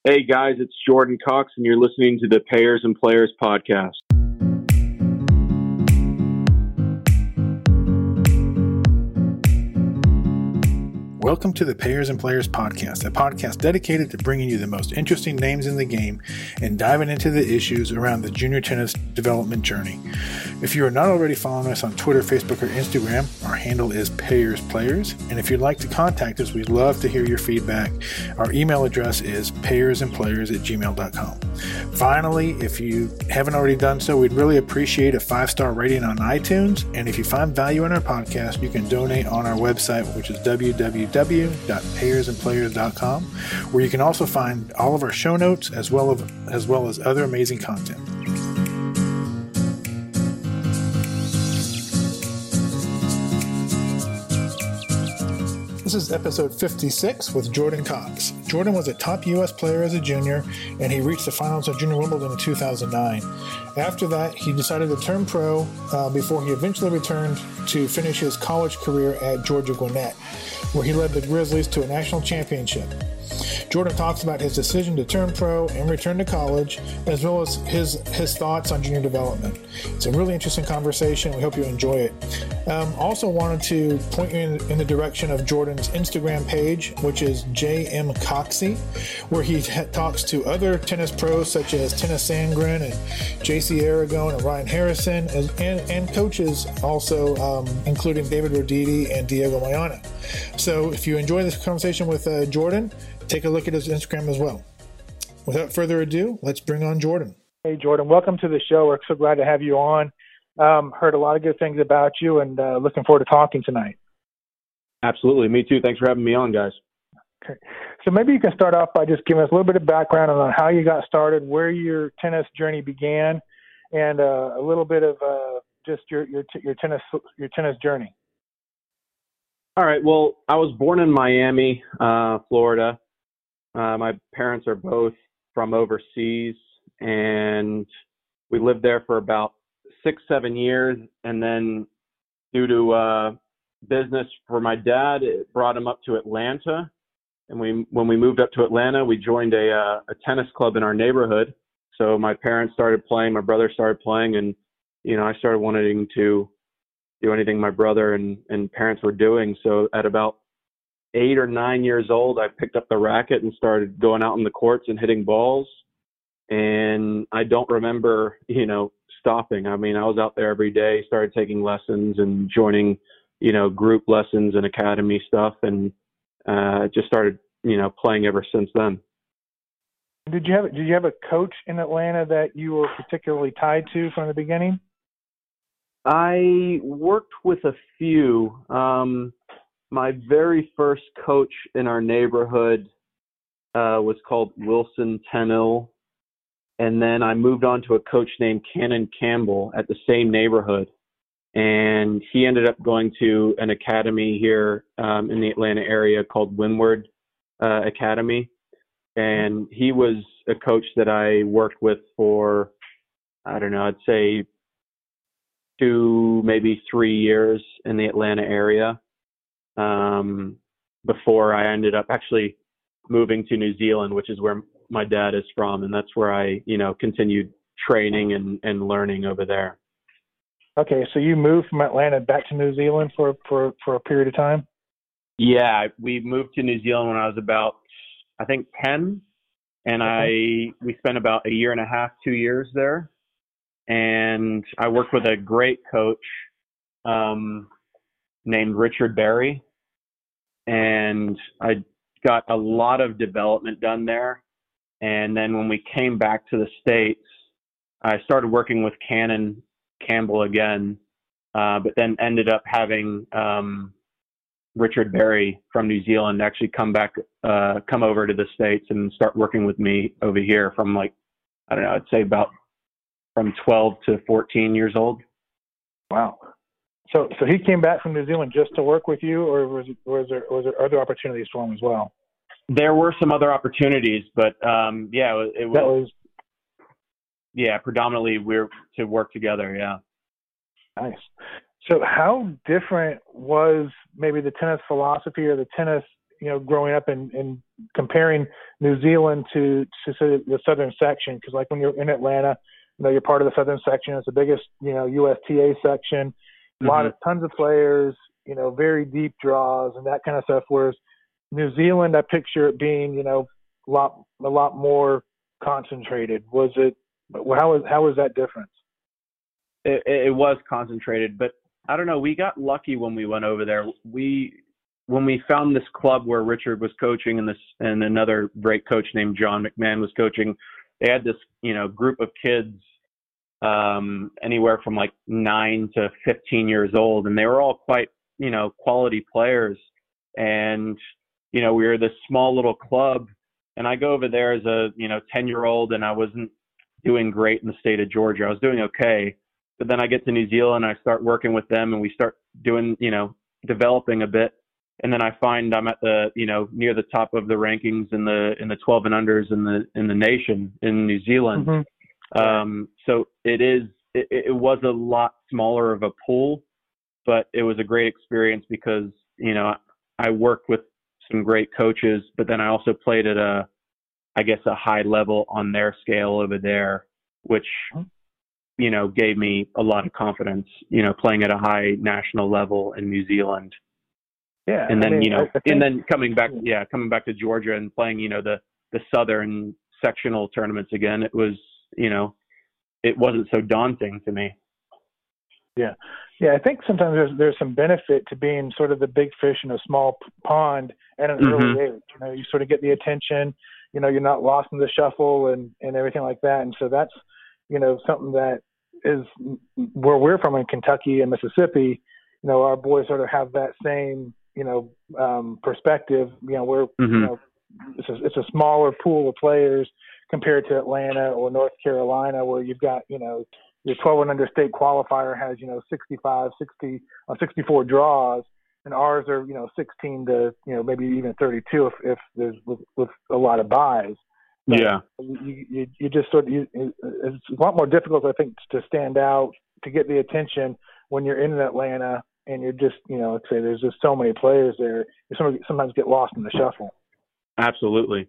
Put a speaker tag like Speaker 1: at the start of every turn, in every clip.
Speaker 1: Hey guys, it's Jordan Cox, and you're listening to the Payers and Players podcast.
Speaker 2: Welcome to the Payers and Players podcast, a podcast dedicated to bringing you the most interesting names in the game and diving into the issues around the junior tennis development journey. If you are not already following us on Twitter, Facebook, or Instagram, our handle is Payers Players. And if you'd like to contact us, we'd love to hear your feedback. Our email address is payersandplayers@gmail.com. Finally, if you haven't already done so, we'd really appreciate a 5-star rating on iTunes. And if you find value in our podcast, you can donate on our website, which is www.payersandplayers.com, where you can also find all of our show notes as well as other amazing content. This is episode 56 with Jordan Cox. Jordan was a top U.S. player as a junior, and he reached the finals of Junior Wimbledon in 2009. After that, he decided to turn pro before he eventually returned to finish his college career at Georgia Gwinnett, where he led the Grizzlies to a national championship. Jordan talks about his decision to turn pro and return to college, as well as his thoughts on junior development. It's a really interesting conversation. We hope you enjoy it. Also wanted to point you in the direction of Jordan's Instagram page, which is JM Coxey, where he talks to other tennis pros such as Tennis Sandgren and JC Aragon and Ryan Harrison, and coaches also, including David Roditi and Diego Mayana. So if you enjoy this conversation with Jordan, take a look at his Instagram as well. Without further ado, let's bring on Jordan.
Speaker 3: Hey, Jordan, welcome to the show. We're so glad to have you on. Heard a lot of good things about you, and looking forward to talking tonight.
Speaker 1: Absolutely. Me too. Thanks for having me on, guys.
Speaker 3: Okay. So maybe you can start off by just giving us a little bit of background on how you got started, where your tennis journey began, and a little bit of just your tennis journey.
Speaker 1: All right. Well, I was born in Miami, Florida. My parents are both from overseas, and we lived there for about 6-7 years. And then due to business for my dad, it brought him up to Atlanta. And when we moved up to Atlanta, we joined a tennis club in our neighborhood. So my parents started playing, my brother started playing, and, I started wanting to do anything my brother and parents were doing. So at about 8 or 9 years old, I picked up the racket and started going out in the courts and hitting balls. And I don't remember, stopping. I mean, I was out there every day, started taking lessons and joining, group lessons and academy stuff, and just started, playing ever since then.
Speaker 3: Did you have a coach in Atlanta that you were particularly tied to from the beginning?
Speaker 1: I worked with a few. My very first coach in our neighborhood was called Wilson Tennell. And then I moved on to a coach named Cannon Campbell at the same neighborhood. And he ended up going to an academy here in the Atlanta area called Windward Academy. And he was a coach that I worked with for, I don't know, I'd say 2, maybe 3 years in the Atlanta area, before I ended up actually moving to New Zealand, which is where my dad is from. And that's where I, continued training and learning over there.
Speaker 3: Okay. So you moved from Atlanta back to New Zealand for a period of time? Yeah.
Speaker 1: We moved to New Zealand when I was about, I think 10. And
Speaker 3: okay.
Speaker 1: we spent about 1.5 years, 2 years there. And I worked with a great coach named Richard Berry. And I got a lot of development done there. And then when we came back to the States, I started working with Cannon Campbell again, but then ended up having Richard Berry from New Zealand actually come over to the States and start working with me over here from I'd say about from 12 to 14 years old.
Speaker 3: Wow. So he came back from New Zealand just to work with you, or was there other opportunities for him as well?
Speaker 1: There were some other opportunities, but it was predominantly we're to work together. Yeah.
Speaker 3: Nice. So how different was maybe the tennis philosophy or the tennis growing up and comparing New Zealand to say, the southern section, because like when you're in Atlanta, you're part of the southern section. It's the biggest, USTA section. Tons of players, very deep draws and that kind of stuff. Whereas New Zealand, I picture it being, a lot more concentrated. How was that difference?
Speaker 1: It was concentrated, but I don't know. We got lucky when we went over there. When we found this club where Richard was coaching and another great coach named John McMahon was coaching, they had this, group of kids, anywhere from like 9 to 15 years old. And they were all quite, quality players. And, we were this small little club, and I go over there as a, 10-year-old, and I wasn't doing great in the state of Georgia. I was doing okay. But then I get to New Zealand, I start working with them, and we start doing, developing a bit. And then I find I'm at the, near the top of the rankings in the 12 and unders in the nation in New Zealand.
Speaker 3: Mm-hmm.
Speaker 1: So it was a lot smaller of a pool, but it was a great experience because, I worked with some great coaches, but then I also played at a high level on their scale over there, which, gave me a lot of confidence, playing at a high national level in New Zealand.
Speaker 3: Yeah.
Speaker 1: And then, and then coming back to Georgia and playing, the Southern sectional tournaments again, it was, it wasn't so daunting to me.
Speaker 3: Yeah. Yeah. I think sometimes there's some benefit to being sort of the big fish in a small pond at an early age. You sort of get the attention, you're not lost in the shuffle and everything like that. And so that's, something that is where we're from in Kentucky and Mississippi, our boys sort of have that same, perspective, we're, it's a smaller pool of players compared to Atlanta or North Carolina, where you've got, your 12 and under state qualifier has, 65, 60, 64 draws, and ours are, 16 to, maybe even 32 if there's with a lot of buys. But
Speaker 1: yeah.
Speaker 3: You just sort of, it's a lot more difficult, I think, to stand out, to get the attention when you're in Atlanta and you're just, let's say there's just so many players there. You sometimes get lost in the shuffle.
Speaker 1: Absolutely.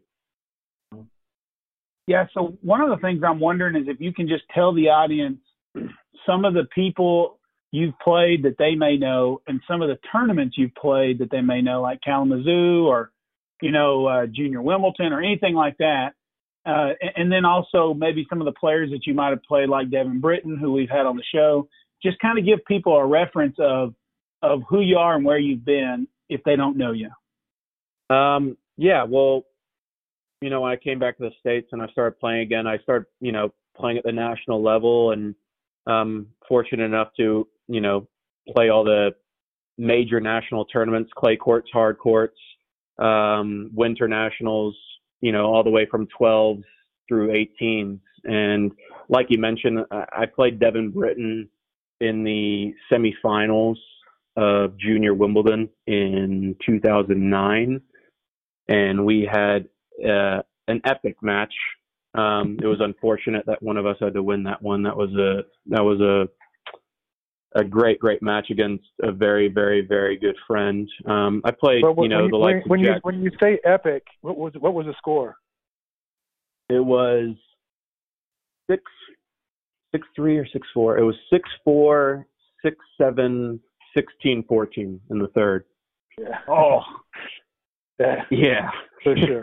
Speaker 4: Yeah, so one of the things I'm wondering is if you can just tell the audience some of the people you've played that they may know and some of the tournaments you've played that they may know, like Kalamazoo or, Junior Wimbledon or anything like that. And then also maybe some of the players that you might have played, like Devin Britton, who we've had on the show. Just kind of give people a reference of who you are and where you've been if they don't know you.
Speaker 1: Yeah, well, when I came back to the States and I started playing again, I started, playing at the national level, and fortunate enough to, play all the major national tournaments, clay courts, hard courts, winter nationals, all the way from 12s through 18s. And like you mentioned, I played Devin Britton in the semifinals of Junior Wimbledon in 2009. And we had an epic match. It was unfortunate that one of us had to win that one. That was a great match against a very, very, very good friend. I played, the likes of Jack.
Speaker 3: When you say epic, what was the score?
Speaker 1: It was 6-3 or 6-4. It was 6-4, 6-7, 16-14 in the third.
Speaker 3: Yeah.
Speaker 4: Oh.
Speaker 1: Yeah,
Speaker 3: for sure.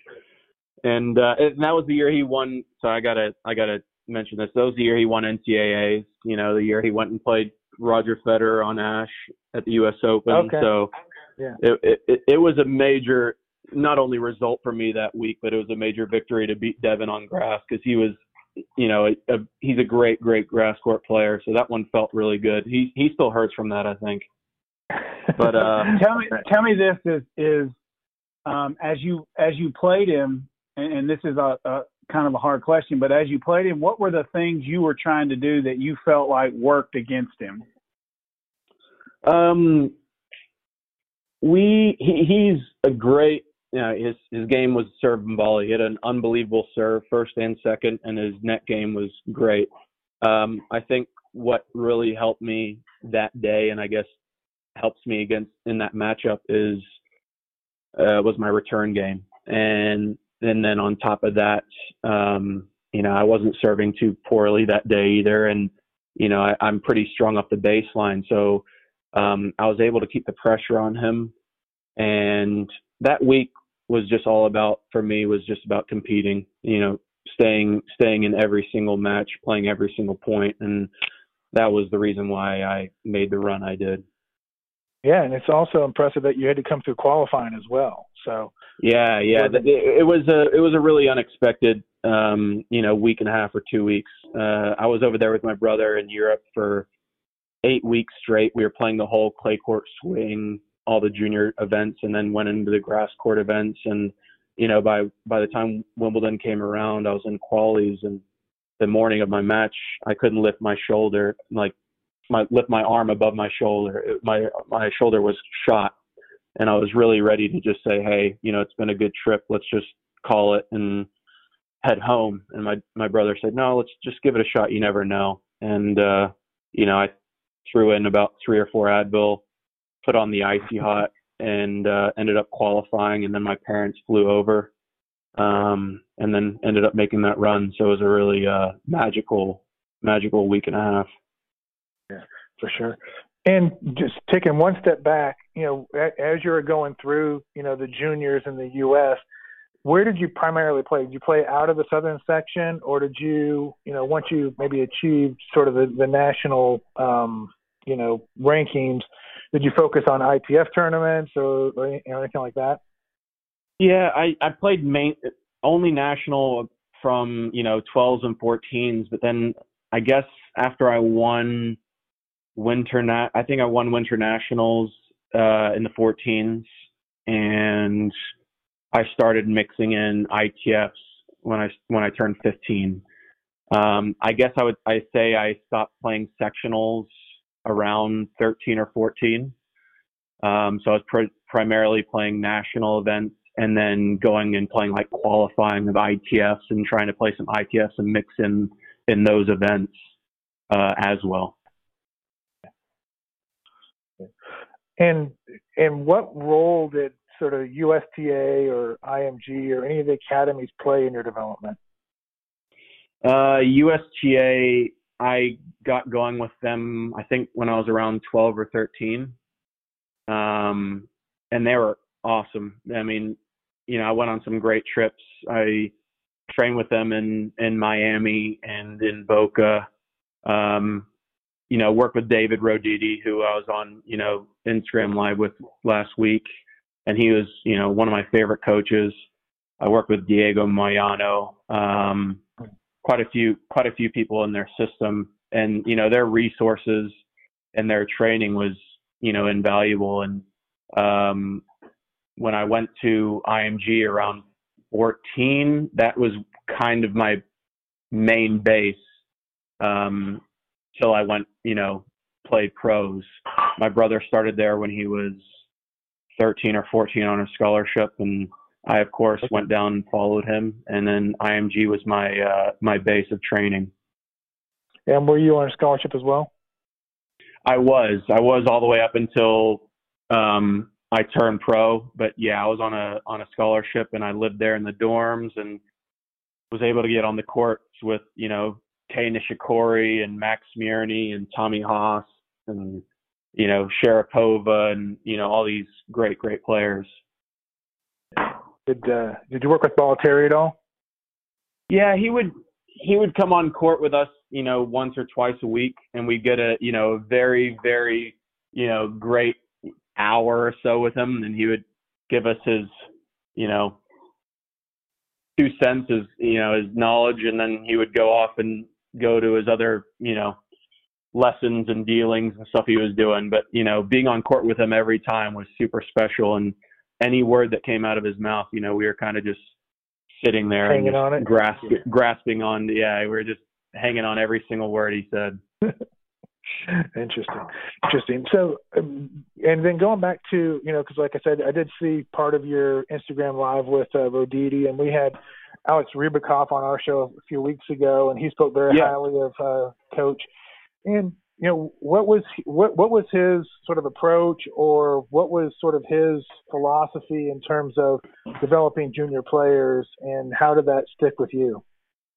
Speaker 1: And that was the year he won. So I gotta mention this. That was the year he won NCAAs. The year he went and played Roger Federer on Ash at the U.S. Open.
Speaker 3: Okay.
Speaker 1: So
Speaker 3: yeah.
Speaker 1: It was a major, not only result for me that week, but it was a major victory to beat Devin on grass, because he was, he's a great grass court player. So that one felt really good. He still hurts from that, I think. But
Speaker 4: tell me this is as you played him, and this is a kind of a hard question, but as you played him, what were the things you were trying to do that you felt like worked against him?
Speaker 1: He's a great, his game was serve and volley. He had an unbelievable serve, first and second, and his net game was great. I think what really helped me that day, and I guess helps me in that matchup, is was my return game. And then on top of that, I wasn't serving too poorly that day either. And, I'm pretty strong off the baseline. So I was able to keep the pressure on him. And that week was just all about, for me, was just about competing, staying in every single match, playing every single point. And that was the reason why I made the run I did.
Speaker 3: Yeah, and it's also impressive that you had to come through qualifying as well. So
Speaker 1: yeah, it was a really unexpected, week and a half or 2 weeks. I was over there with my brother in Europe for 8 weeks straight. We were playing the whole clay court swing, all the junior events, and then went into the grass court events. And by the time Wimbledon came around, I was in qualies, and the morning of my match, I couldn't lift my shoulder, lift my arm above my shoulder. My shoulder was shot, and I was really ready to just say, hey, it's been a good trip. Let's just call it and head home. And my brother said, no, let's just give it a shot. You never know. And, I threw in about 3 or 4 Advil, put on the Icy Hot, and ended up qualifying. And then my parents flew over, and then ended up making that run. So it was a really magical week and a half.
Speaker 3: Yeah, for sure. And just taking one step back, as you were going through, the juniors in the U.S., where did you primarily play? Did you play out of the Southern section, or did you, once you maybe achieved sort of the national, rankings, did you focus on ITF tournaments or anything like that?
Speaker 1: Yeah, I played only national from, 12s and 14s, but then I guess after I won I think I won winter nationals in the 14s, and I started mixing in ITFs when I turned 15. I guess I say I stopped playing sectionals around 13 or 14. So I was primarily playing national events, and then going and playing like qualifying of ITFs and trying to play some ITFs and mix in those events as well.
Speaker 3: And what role did sort of USTA or IMG or any of the academies play in your development?
Speaker 1: USTA, I got going with them, I think, when I was around 12 or 13. And they were awesome. I mean, I went on some great trips. I trained with them in Miami and in Boca. Worked with David Roditi, who I was on, Instagram Live with last week. And he was, one of my favorite coaches. I worked with Diego Moyano, quite a few people in their system, and, their resources and their training was, invaluable. And, when I went to IMG around 14, that was kind of my main base, till I went, played pros. My brother started there when he was 13 or 14 on a scholarship, and I, of course, went down and followed him. And then IMG was my base of training.
Speaker 3: And were you on a scholarship as well?
Speaker 1: I was all the way up until I turned pro. But yeah, I was on a scholarship, and I lived there in the dorms and was able to get on the courts with Kei Nishikori and Max Smirny and Tommy Haas and Sharapova and all these great players.
Speaker 3: Did you work with Bollettieri at all?
Speaker 1: Yeah, he would come on court with us, once or twice a week, and we'd get a very, very great hour or so with him, and he would give us his 2 cents, his knowledge, and then he would go off and go to his other lessons and dealings and stuff he was doing. But being on court with him every time was super special, and any word that came out of his mouth, we were kind of just sitting there
Speaker 3: hanging
Speaker 1: and
Speaker 3: on it,
Speaker 1: grasping on. Yeah, we were just hanging on every single word he said.
Speaker 3: Interesting. So, and then going back to, because like I said, I did see part of your Instagram Live with Roditi, and we had Alex Rybakov on our show a few weeks ago, and he spoke very highly of Coach. And, what was his sort of approach, or what was sort of his philosophy in terms of developing junior players, and how did that stick with you?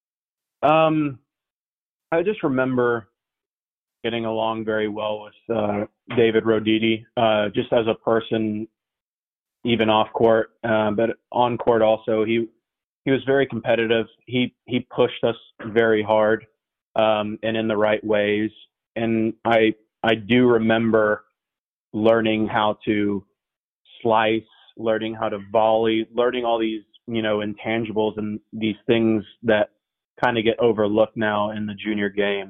Speaker 1: I just remember getting along very well with David Roditi, just as a person, even off court, but on court also. He was very competitive. He pushed us very hard, and in the right ways. And I do remember learning how to slice, learning how to volley, learning all these, intangibles and these things that kind of get overlooked now in the junior game.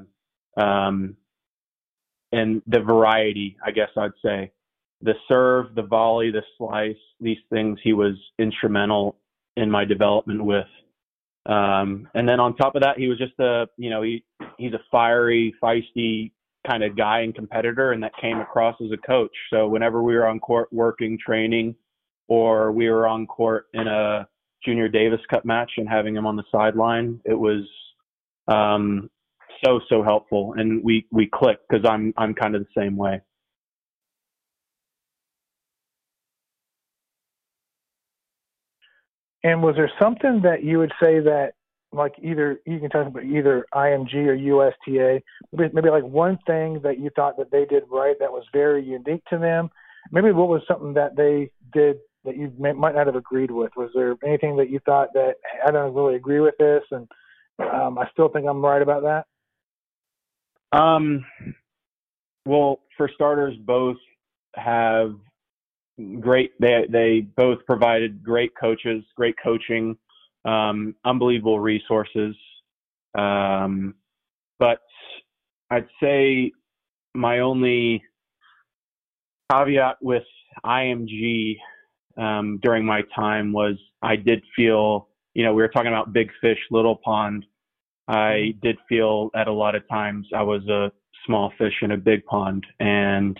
Speaker 1: And the variety, I guess I'd say. The serve, the volley, the slice, these things he was instrumental in my development with. And then on top of that, he was just he's a fiery, feisty kind of guy and competitor, and that came across as a coach. So whenever we were on court working, training, or we were on court in a Junior Davis Cup match and having him on the sideline, it was so helpful, and we clicked because I'm kind of the same way.
Speaker 3: And was there something that you would say that, like, either you can talk about either IMG or USTA, maybe like one thing that you thought that they did right that was very unique to them? Maybe what was something that they did that you might not have agreed with? Was there anything that you thought that I don't really agree with this, and I still think I'm right about that?
Speaker 1: Well, for starters, both have great. They both provided great coaches, great coaching, unbelievable resources. But I'd say my only caveat with IMG during my time was I did feel, we were talking about big fish, little pond. I did feel at a lot of times I was a small fish in a big pond. And,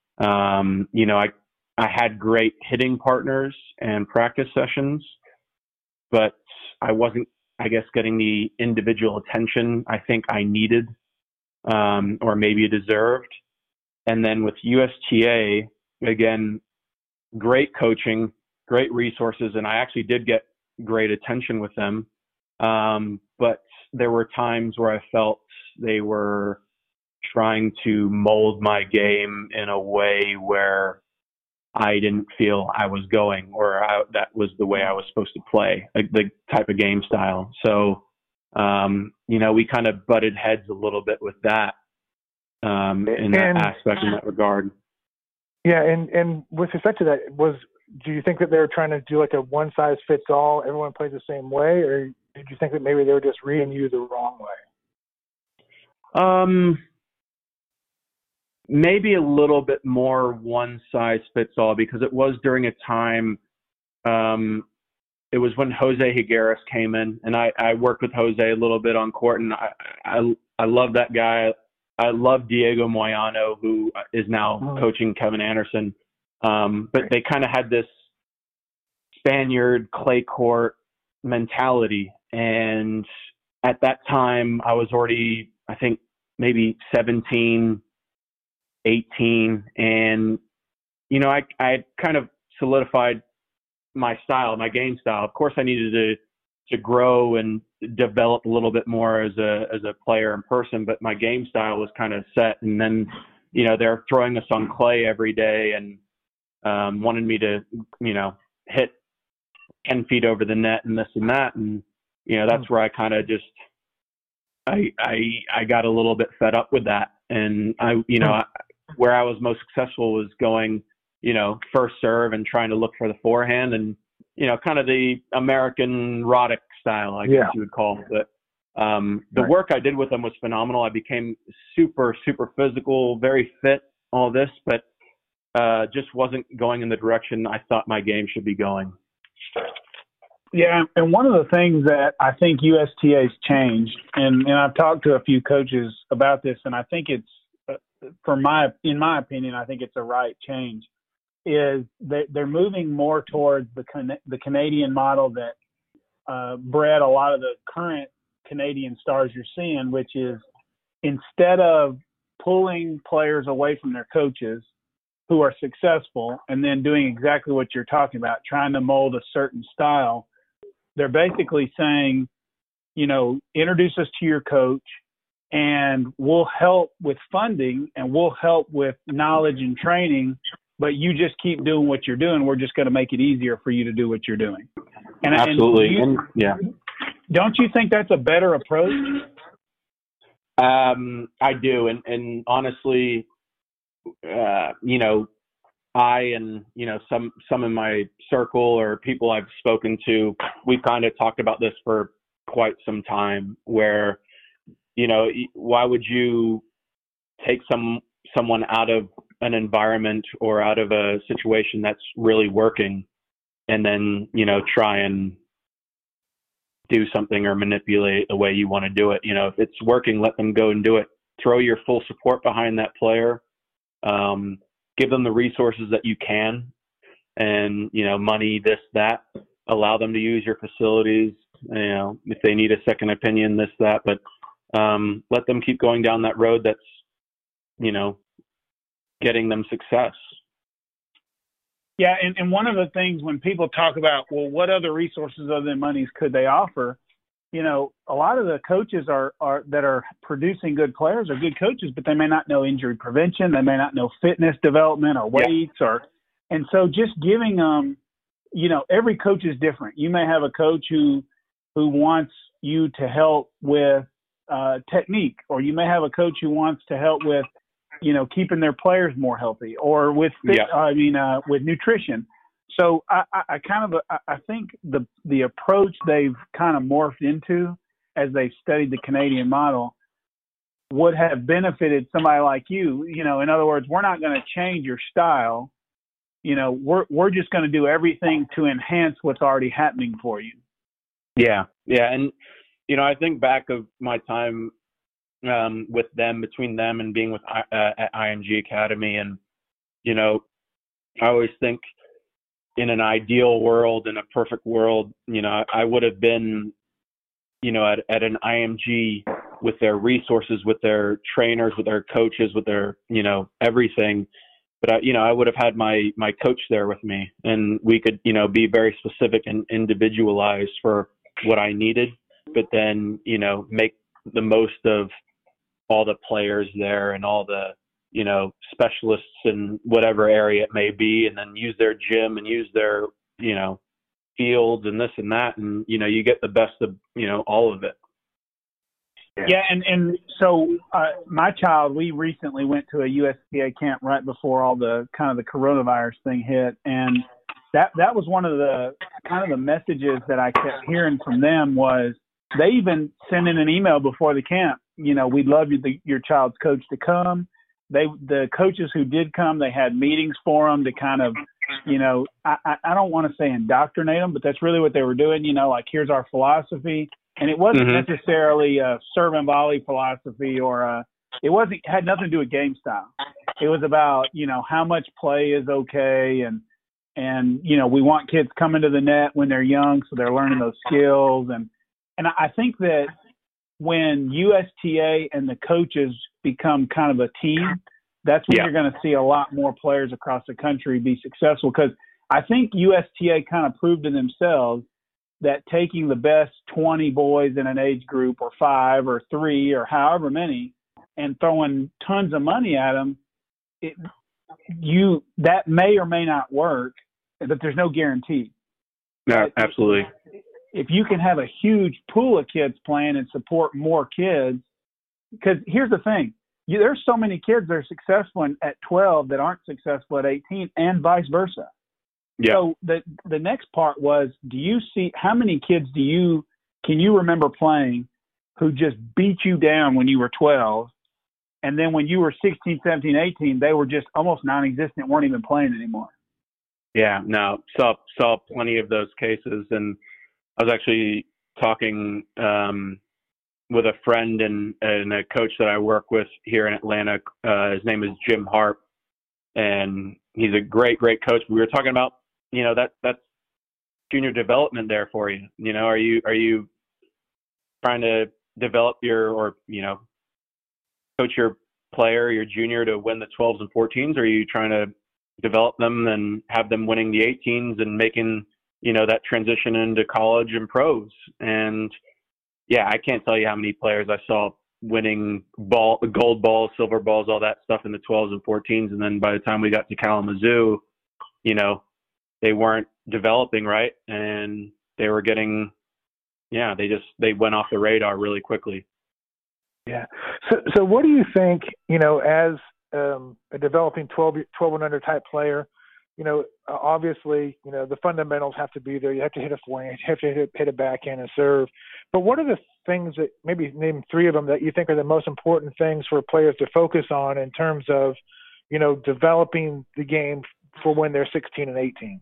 Speaker 1: I had great hitting partners and practice sessions, but I wasn't, I guess, getting the individual attention I think I needed, or maybe deserved. And then with USTA, again, great coaching, great resources, and I actually did get great attention with them. But there were times where I felt they were trying to mold my game in a way where I didn't feel I was going, or that was the way I was supposed to play, like the type of game style. So, we kind of butted heads a little bit with that, in that aspect, in that regard.
Speaker 3: Yeah. And with respect to that, do you think that they were trying to do like a one size fits all, everyone plays the same way, or did you think that maybe they were just reading you the wrong way?
Speaker 1: Maybe a little bit more one size fits all, because it was during a time, it was when Jose Higueras came in, and I worked with Jose a little bit on court, and I love that guy. I love Diego Moyano, who is now coaching Kevin Anderson. But they kind of had this Spaniard clay court mentality. And at that time, I was already, I think, maybe 17, 18. And, I had kind of solidified my style, my game style. Of course, I needed to grow and develop a little bit more as a player in person, but my game style was kind of set. And then, they're throwing us on clay every day and wanted me to, hit 10 feet over the net and this and that. And, that's where I kind of just, I got a little bit fed up with that. And where I was most successful was going, first serve and trying to look for the forehand and, kind of the American Roddick style, I guess you would call it. But the work I did with them was phenomenal. I became super, super physical, very fit, all this, but just wasn't going in the direction I thought my game should be going.
Speaker 4: Yeah, and one of the things that I think USTA's changed, and I've talked to a few coaches about this, and I think it's, in my opinion, I think it's a right change, is that they're moving more towards the Canadian model that bred a lot of the current Canadian stars you're seeing, which is instead of pulling players away from their coaches who are successful and then doing exactly what you're talking about, trying to mold a certain style. They're basically saying, introduce us to your coach and we'll help with funding and we'll help with knowledge and training, but you just keep doing what you're doing. We're just going to make it easier for you to do what you're doing. And
Speaker 1: absolutely.
Speaker 4: Don't you think that's a better approach?
Speaker 1: I do. And honestly, I and, some in my circle or people I've spoken to, we've kind of talked about this for quite some time where, why would you take someone out of an environment or out of a situation that's really working and then, try and do something or manipulate the way you want to do it. If it's working, let them go and do it. Throw your full support behind that player. Give them the resources that you can and, money, this, that. Allow them to use your facilities, if they need a second opinion, this, that. But let them keep going down that road that's, getting them success.
Speaker 4: Yeah, and one of the things when people talk about, well, what other resources other than monies could they offer? A lot of the coaches that are producing good players are good coaches, but they may not know injury prevention. They may not know fitness development or weights and so just giving them, every coach is different. You may have a coach who wants you to help with technique, or you may have a coach who wants to help with, keeping their players more healthy or with with nutrition. So I think the approach they've kind of morphed into as they've studied the Canadian model would have benefited somebody like you. In other words, we're not going to change your style. We're just going to do everything to enhance what's already happening for you.
Speaker 1: Yeah. Yeah. And, I think back of my time with them, between them and being with at IMG Academy. And, I always think in an ideal world, in a perfect world, I would have been, at an IMG with their resources, with their trainers, with their coaches, with their, everything. But I would have had my coach there with me, and we could, be very specific and individualized for what I needed, but then, make the most of all the players there and all the, specialists in whatever area it may be, and then use their gym and use their, fields and this and that. And, you get the best of, all of it.
Speaker 4: Yeah. And so my child, we recently went to a USTA camp right before all the kind of the coronavirus thing hit. And that was one of the kind of the messages that I kept hearing from them was they even sent in an email before the camp. We'd love your child's coach to come. The coaches who did come, they had meetings for them to kind of, I don't want to say indoctrinate them, but that's really what they were doing. Like, here's our philosophy. And it wasn't necessarily a serve and volley philosophy or it had nothing to do with game style. It was about, how much play is okay. And, we want kids coming to the net when they're young, so they're learning those skills. And I think that when USTA and the coaches become kind of a team, that's when you're going to see a lot more players across the country be successful. Because I think USTA kind of proved to themselves that taking the best 20 boys in an age group or 5 or 3 or however many and throwing tons of money at them, that may or may not work, but there's no guarantee.
Speaker 1: No, absolutely.
Speaker 4: If you can have a huge pool of kids playing and support more kids, because here's the thing, there's so many kids that are successful at 12 that aren't successful at 18 and vice versa. Yeah. So the next part was, do you see how many kids can you remember playing who just beat you down when you were 12, and then when you were 16, 17, 18, they were just almost non-existent, weren't even playing anymore?
Speaker 1: Yeah, no, saw plenty of those cases, and I was actually talking with a friend and a coach that I work with here in Atlanta. His name is Jim Harp, and he's a great coach. We were talking about, that's junior development there for you. Are you trying to develop coach your player, your junior, to win the 12s and 14s? Or are you trying to develop them and have them winning the 18s and making, that transition into college and pros? And yeah, I can't tell you how many players I saw winning gold balls, silver balls, all that stuff in the 12s and 14s. And then by the time we got to Kalamazoo, they weren't developing right, and they were getting, they went off the radar really quickly.
Speaker 3: Yeah. So what do you think, as a developing 12 and under type player, obviously, the fundamentals have to be there. You have to hit a forehand, you have to hit a backhand and serve. But what are the things that, maybe name three of them, that you think are the most important things for players to focus on in terms of, developing the game for when they're 16 and 18?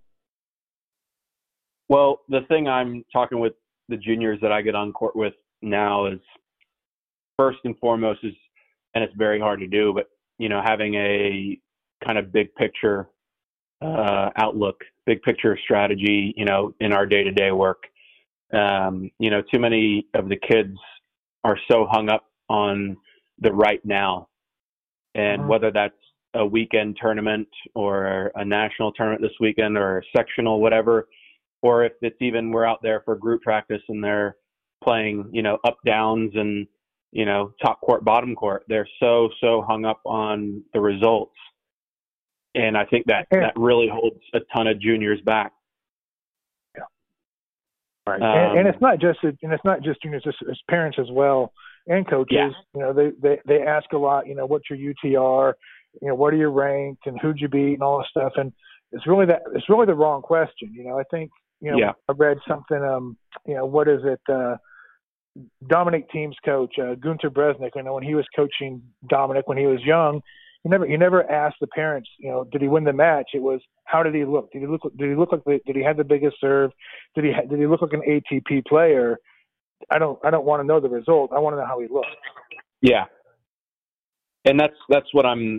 Speaker 1: Well, the thing I'm talking with the juniors that I get on court with now is, first and foremost is, and it's very hard to do, but, having a kind of big picture outlook, big picture strategy, in our day-to-day work. Too many of the kids are so hung up on the right now, and whether that's a weekend tournament or a national tournament this weekend or a sectional, whatever, or if it's even we're out there for group practice and they're playing, up downs and, top court, bottom court. They're so hung up on the results. And I think that really holds a ton of juniors back.
Speaker 3: Yeah. Right. And it's not just juniors, it's parents as well, and coaches.
Speaker 1: Yeah.
Speaker 3: They ask a lot, what's your UTR, what are you ranked and who'd you beat and all this stuff. And it's really the wrong question. I think, I read something, what is it? Dominic Thiem's coach, Gunter Bresnik, when he was coaching Dominic when he was young, he never asked the parents, did he win the match? It was, how did he look? Did he have the biggest serve? Did he look like an ATP player? I don't want to know the result. I want to know how he looked.
Speaker 1: Yeah. And that's what I'm,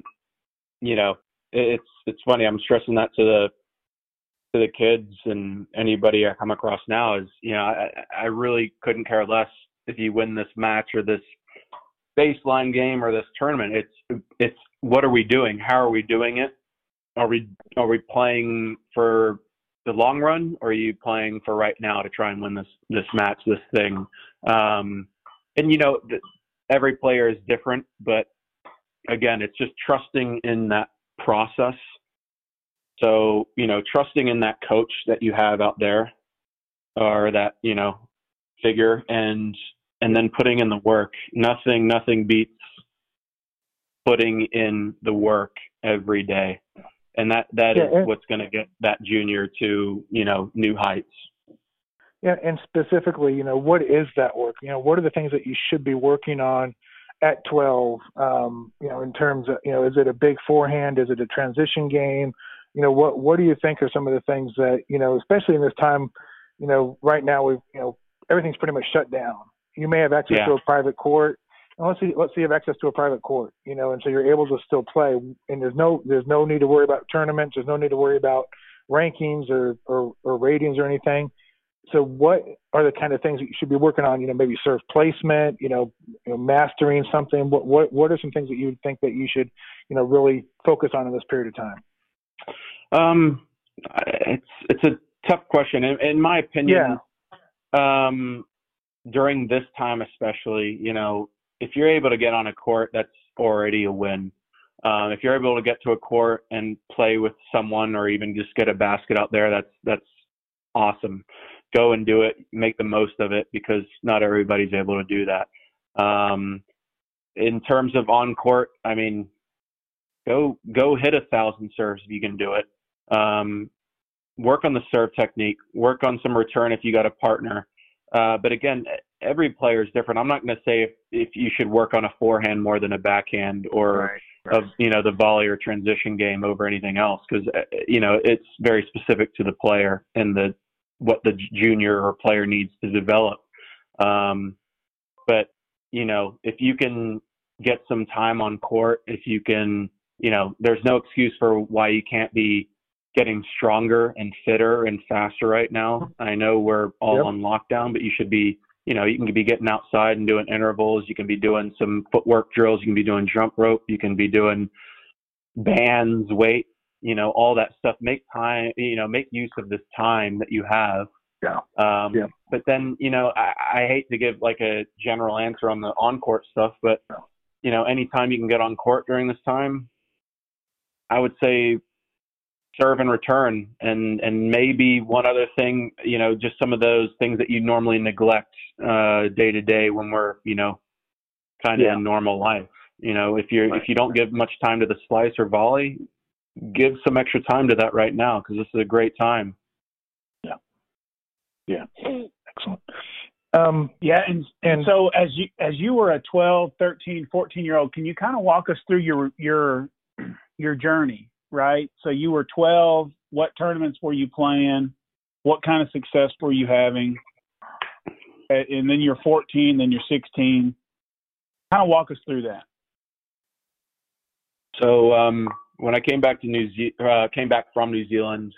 Speaker 1: it's funny. I'm stressing that to the kids and anybody I come across now is, I really couldn't care less if you win this match or this baseline game or this tournament. It's what are we doing? How are we doing it? Are we playing for the long run, or are you playing for right now to try and win this match, this thing? And every player is different, but again, it's just trusting in that process. So, trusting in that coach that you have out there, or that, figure, and then putting in the work. Nothing beats putting in the work every day. And that is what's going to get that junior to, new heights.
Speaker 3: Yeah. And specifically, what is that work? What are the things that you should be working on at 12, in terms of, is it a big forehand? Is it a transition game? What do you think are some of the things that, especially in this time, right now we've, everything's pretty much shut down. You may have access to a private court. And let's say you have access to a private court, and so you're able to still play, and there's no need to worry about tournaments. There's no need to worry about rankings or ratings or anything. So what are the kind of things that you should be working on? Maybe serve placement, mastering something. What are some things that you would think that you should, really focus on in this period of time?
Speaker 1: It's a tough question. In my opinion, during this time especially, if you're able to get on a court, that's already a win. If you're able to get to a court and play with someone, or even just get a basket out there, that's awesome. Go and do it. Make the most of it, because not everybody's able to do that. In terms of on court, I mean, go hit 1,000 serves if you can do it. Work on the serve technique. Work on some return if you got a partner. But again, every player is different. I'm not going to say if you should work on a forehand more than a backhand, or of the volley or transition game over anything else, because it's very specific to the player and what the junior or player needs to develop. But if you can get some time on court, if you can, there's no excuse for why you can't be getting stronger and fitter and faster right now. I know we're all on lockdown, but you should be, you know, you can be getting outside and doing intervals. You can be doing some footwork drills. You can be doing jump rope. You can be doing bands, weight, you know, all that stuff. Make time, you know, make use of this time that you have.
Speaker 3: Yeah.
Speaker 1: But then, you know, I hate to give like a general answer on the on-court stuff, but, you know, anytime you can get on court during this time, I would say serve and return. And maybe one other thing, you know, just some of those things that you normally neglect day to day when we're, you know, kind of in normal life. You know, if you don't give much time to the slice or volley, give some extra time to that right now, because this is a great time.
Speaker 3: Yeah. Excellent.
Speaker 4: And so as you were a 12, 13, 14-year-old, can you kind of walk us through your journey, right? So you were 12, what tournaments were you playing? What kind of success were you having? And then you're 14, then you're 16. Kind of walk us through that.
Speaker 1: So when I came back from New Zealand,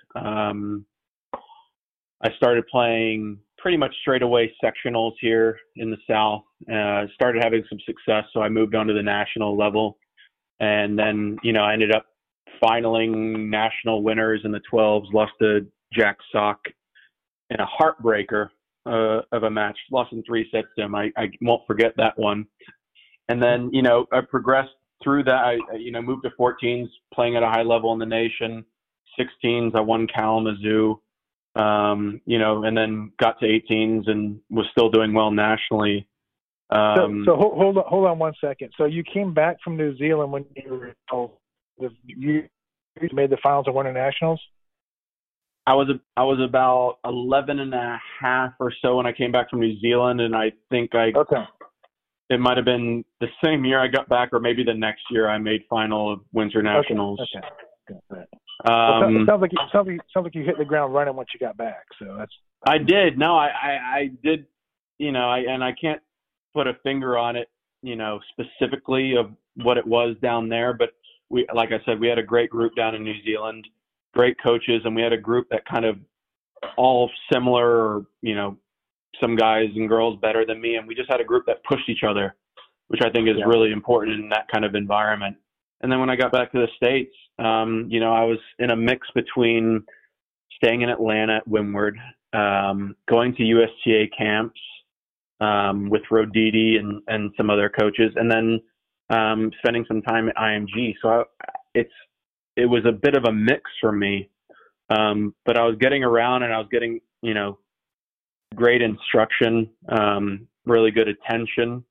Speaker 1: I started playing pretty much straight away sectionals here in the South. Started having some success, so I moved on to the national level, and then, you know, I ended up finaling national winners in the 12s. Lost to Jack Sock in a heartbreaker of a match. Lost in 3 sets to him. I won't forget that one. And then, you know, I progressed through that. I moved to 14s, playing at a high level in the nation. 16s, I won Kalamazoo. You know, and then got to 18s and was still doing well nationally.
Speaker 3: So hold on 1 second. So you came back from New Zealand when you were you made the finals of Winter Nationals?
Speaker 1: I was about 11 and a half or so when I came back from New Zealand, and I think it might have been the same year I got back, or maybe the next year I made final of Winter Nationals.
Speaker 3: Okay. Right. It sounds like you hit the ground running once you got back. So that's.
Speaker 1: I did. No, I did. You know, and I can't put a finger on it, you know, specifically of what it was down there. But like I said, we had a great group down in New Zealand, great coaches, and we had a group that kind of all similar, or, you know, some guys and girls better than me, and we just had a group that pushed each other, which I think is really important in that kind of environment. And then when I got back to the States, you know, I was in a mix between staying in Atlanta at Windward, going to USTA camps with Roditi and some other coaches, and then spending some time at IMG. So it was a bit of a mix for me, but I was getting around, and I was getting, you know, great instruction, really good attention,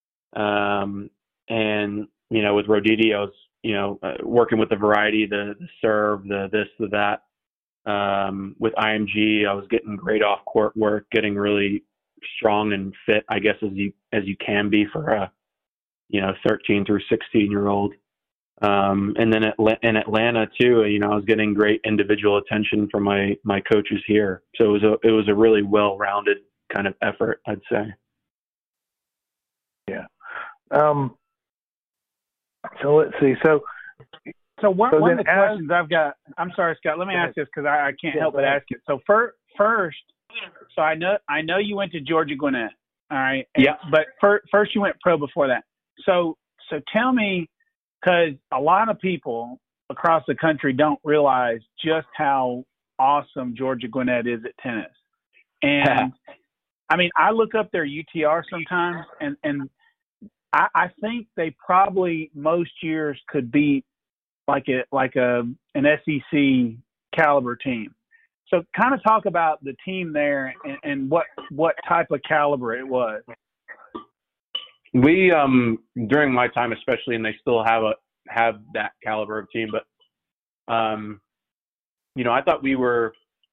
Speaker 1: and, you know, with Roditi, I was, you know, working with the variety, the serve, the this, the that. With IMG, I was getting great off-court work, getting really strong and fit, I guess, as you can be for a, you know, 13 through 16-year-old. And then in Atlanta too, you know, I was getting great individual attention from my coaches here. So it was a really well-rounded kind of effort, I'd say.
Speaker 3: Yeah. So let's see. So
Speaker 4: one of the questions I've got, I'm sorry, Scott, let me ask this because I can't help but ask it. So first, so I know you went to Georgia Gwinnett, all right?
Speaker 1: Yeah.
Speaker 4: But first you went pro before that. So tell me, because a lot of people across the country don't realize just how awesome Georgia Gwinnett is at tennis. And I mean, I look up their UTR sometimes, and I think they probably most years could beat like an SEC caliber team. So kind of talk about the team there and what type of caliber it was.
Speaker 1: We during my time especially, and they still have that caliber of team, but you know, I thought we were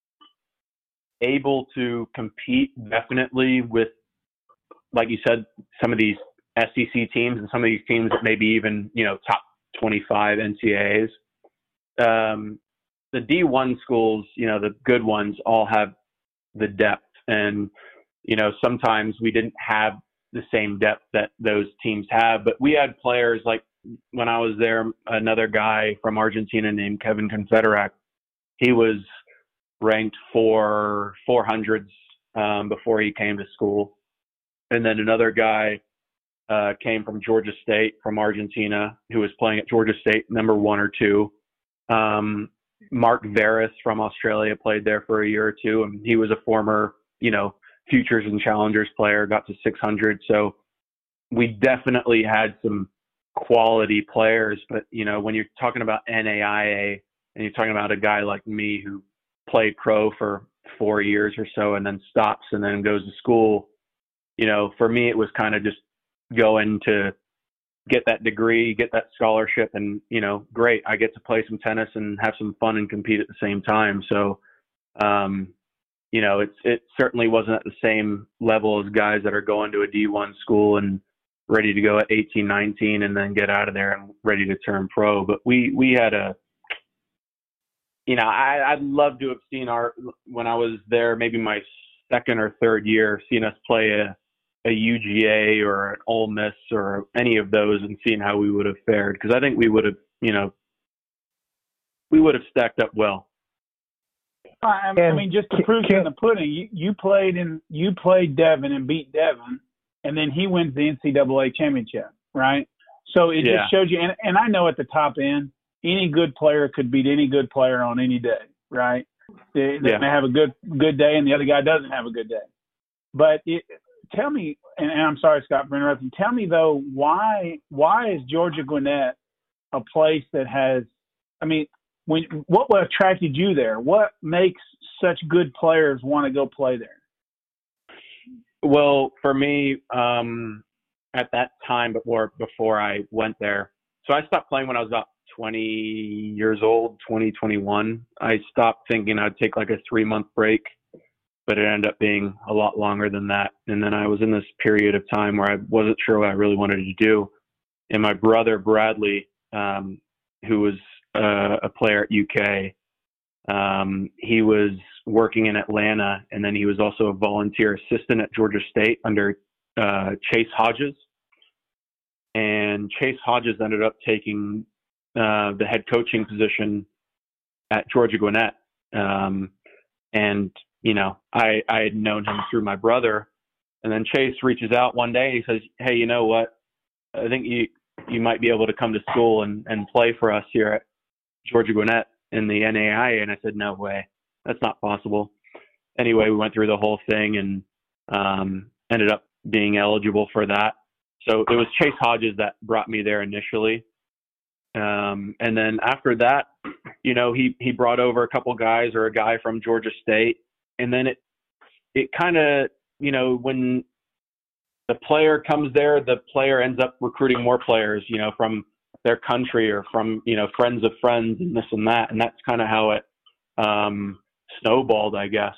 Speaker 1: able to compete definitely with, like you said, some of these SEC teams and some of these teams that maybe even, you know, top 25 NCAAs. The D1 schools, you know, the good ones all have the depth, and, you know, sometimes we didn't have the same depth that those teams have, but we had players like, when I was there, another guy from Argentina named Kevin Confederac, he was ranked 400s before he came to school. And then another guy came from Georgia State, from Argentina, who was playing at Georgia State, number 1 or 2. Mark Veris from Australia played there for a year or two, and he was a former, Futures and Challengers player, got to 600. So we definitely had some quality players. But, when you're talking about NAIA and you're talking about a guy like me who played pro for 4 years or so and then stops and then goes to school, for me, it was kind of just going to get that degree, get that scholarship, and, great, I get to play some tennis and have some fun and compete at the same time. So, it certainly wasn't at the same level as guys that are going to a D1 school and ready to go at 18, 19 and then get out of there and ready to turn pro. But we had I'd love to have seen when I was there, maybe my second or third year, seen us play a UGA or an Ole Miss or any of those and seeing how we would have fared. Because I think we would have stacked up well.
Speaker 4: I mean, just to prove in the pudding, you played Devin and beat Devin, and then he wins the NCAA championship, right? So it just shows you, and I know at the top end, any good player could beat any good player on any day, right? They may have a good day, and the other guy doesn't have a good day. But tell me, and I'm sorry, Scott, for interrupting. Tell me though, why is Georgia Gwinnett a place that has? I mean, what attracted you there? What makes such good players want to go play there?
Speaker 1: Well, for me, at that time before I went there, so I stopped playing when I was about 20 years old, 21. I stopped thinking I'd take like a 3-month break, but it ended up being a lot longer than that. And then I was in this period of time where I wasn't sure what I really wanted to do. And my brother, Bradley, who was a player at UK, he was working in Atlanta, and then he was also a volunteer assistant at Georgia State under Chase Hodges. And Chase Hodges ended up taking the head coaching position at Georgia Gwinnett. And, I had known him through my brother. And then Chase reaches out one day. He says, "Hey, you know what? I think you might be able to come to school and play for us here at Georgia Gwinnett in the NAIA." And I said, "No way. That's not possible." Anyway, we went through the whole thing and ended up being eligible for that. So it was Chase Hodges that brought me there initially. And then after that, he brought over a couple guys or a guy from Georgia State. And then it kind of, when the player comes there, the player ends up recruiting more players, from their country or from, friends of friends and this and that. And that's kind of how it snowballed, I guess.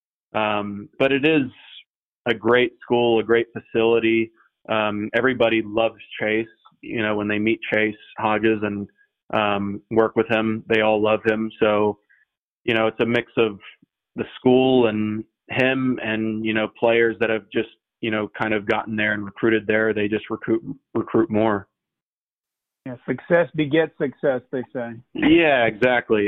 Speaker 1: But it is a great school, a great facility. Everybody loves Chase. When they meet Chase Hodges and work with him, they all love him. So, it's a mix of the school and him and, players that have just, kind of gotten there and recruited there. They just recruit more.
Speaker 4: Yeah, success begets success, they say.
Speaker 1: Yeah, exactly.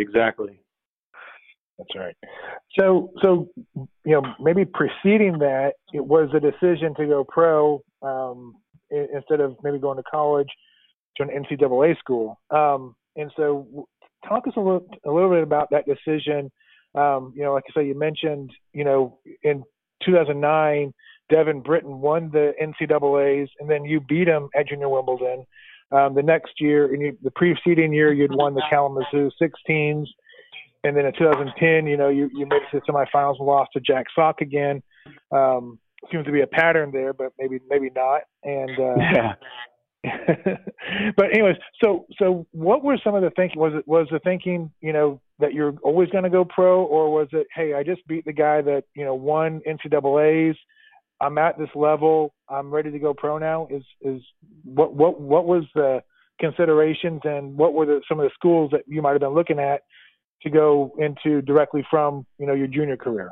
Speaker 3: That's right. So maybe preceding that, it was a decision to go pro instead of maybe going to college to an NCAA school. And so talk us a little bit about that decision. Like I say, you mentioned, in 2009, Devin Britton won the NCAAs, and then you beat him at Junior Wimbledon. The next year, the preceding year, you'd won the Kalamazoo 16s. And then in 2010, you made it to the semifinals and lost to Jack Sock again. Seems to be a pattern there, but maybe not. And but anyways, so what were some of the thinking? Was the thinking, that you're always going to go pro, or was it, hey, I just beat the guy that won NCAAs, I'm at this level, I'm ready to go pro now? Is what was the considerations, and what were some of the schools that you might have been looking at to go into directly from your junior career?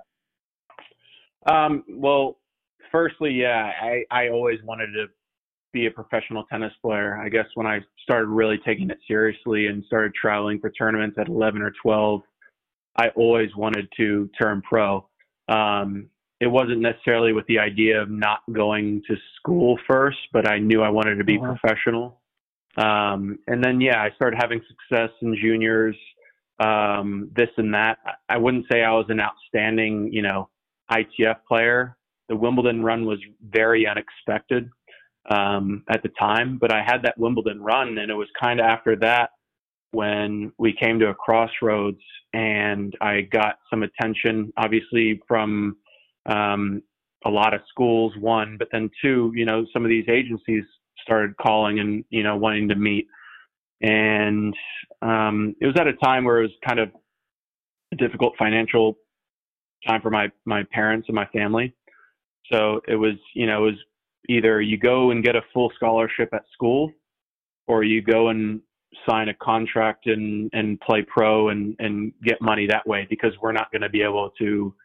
Speaker 1: Well, firstly, I always wanted to be a professional tennis player. I guess when I started really taking it seriously and started traveling for tournaments at 11 or 12, I always wanted to turn pro. it wasn't necessarily with the idea of not going to school first, but I knew I wanted to be professional. And then, I started having success in juniors, this and that. I wouldn't say I was an outstanding, ITF player. The Wimbledon run was very unexpected at the time, but I had that Wimbledon run, and it was kind of after that when we came to a crossroads, and I got some attention, obviously, from a lot of schools, one, but then two, some of these agencies started calling and, wanting to meet. And it was at a time where it was kind of a difficult financial time for my parents and my family. So it was either you go and get a full scholarship at school, or you go and sign a contract and play pro and get money that way, because we're not going to be able to,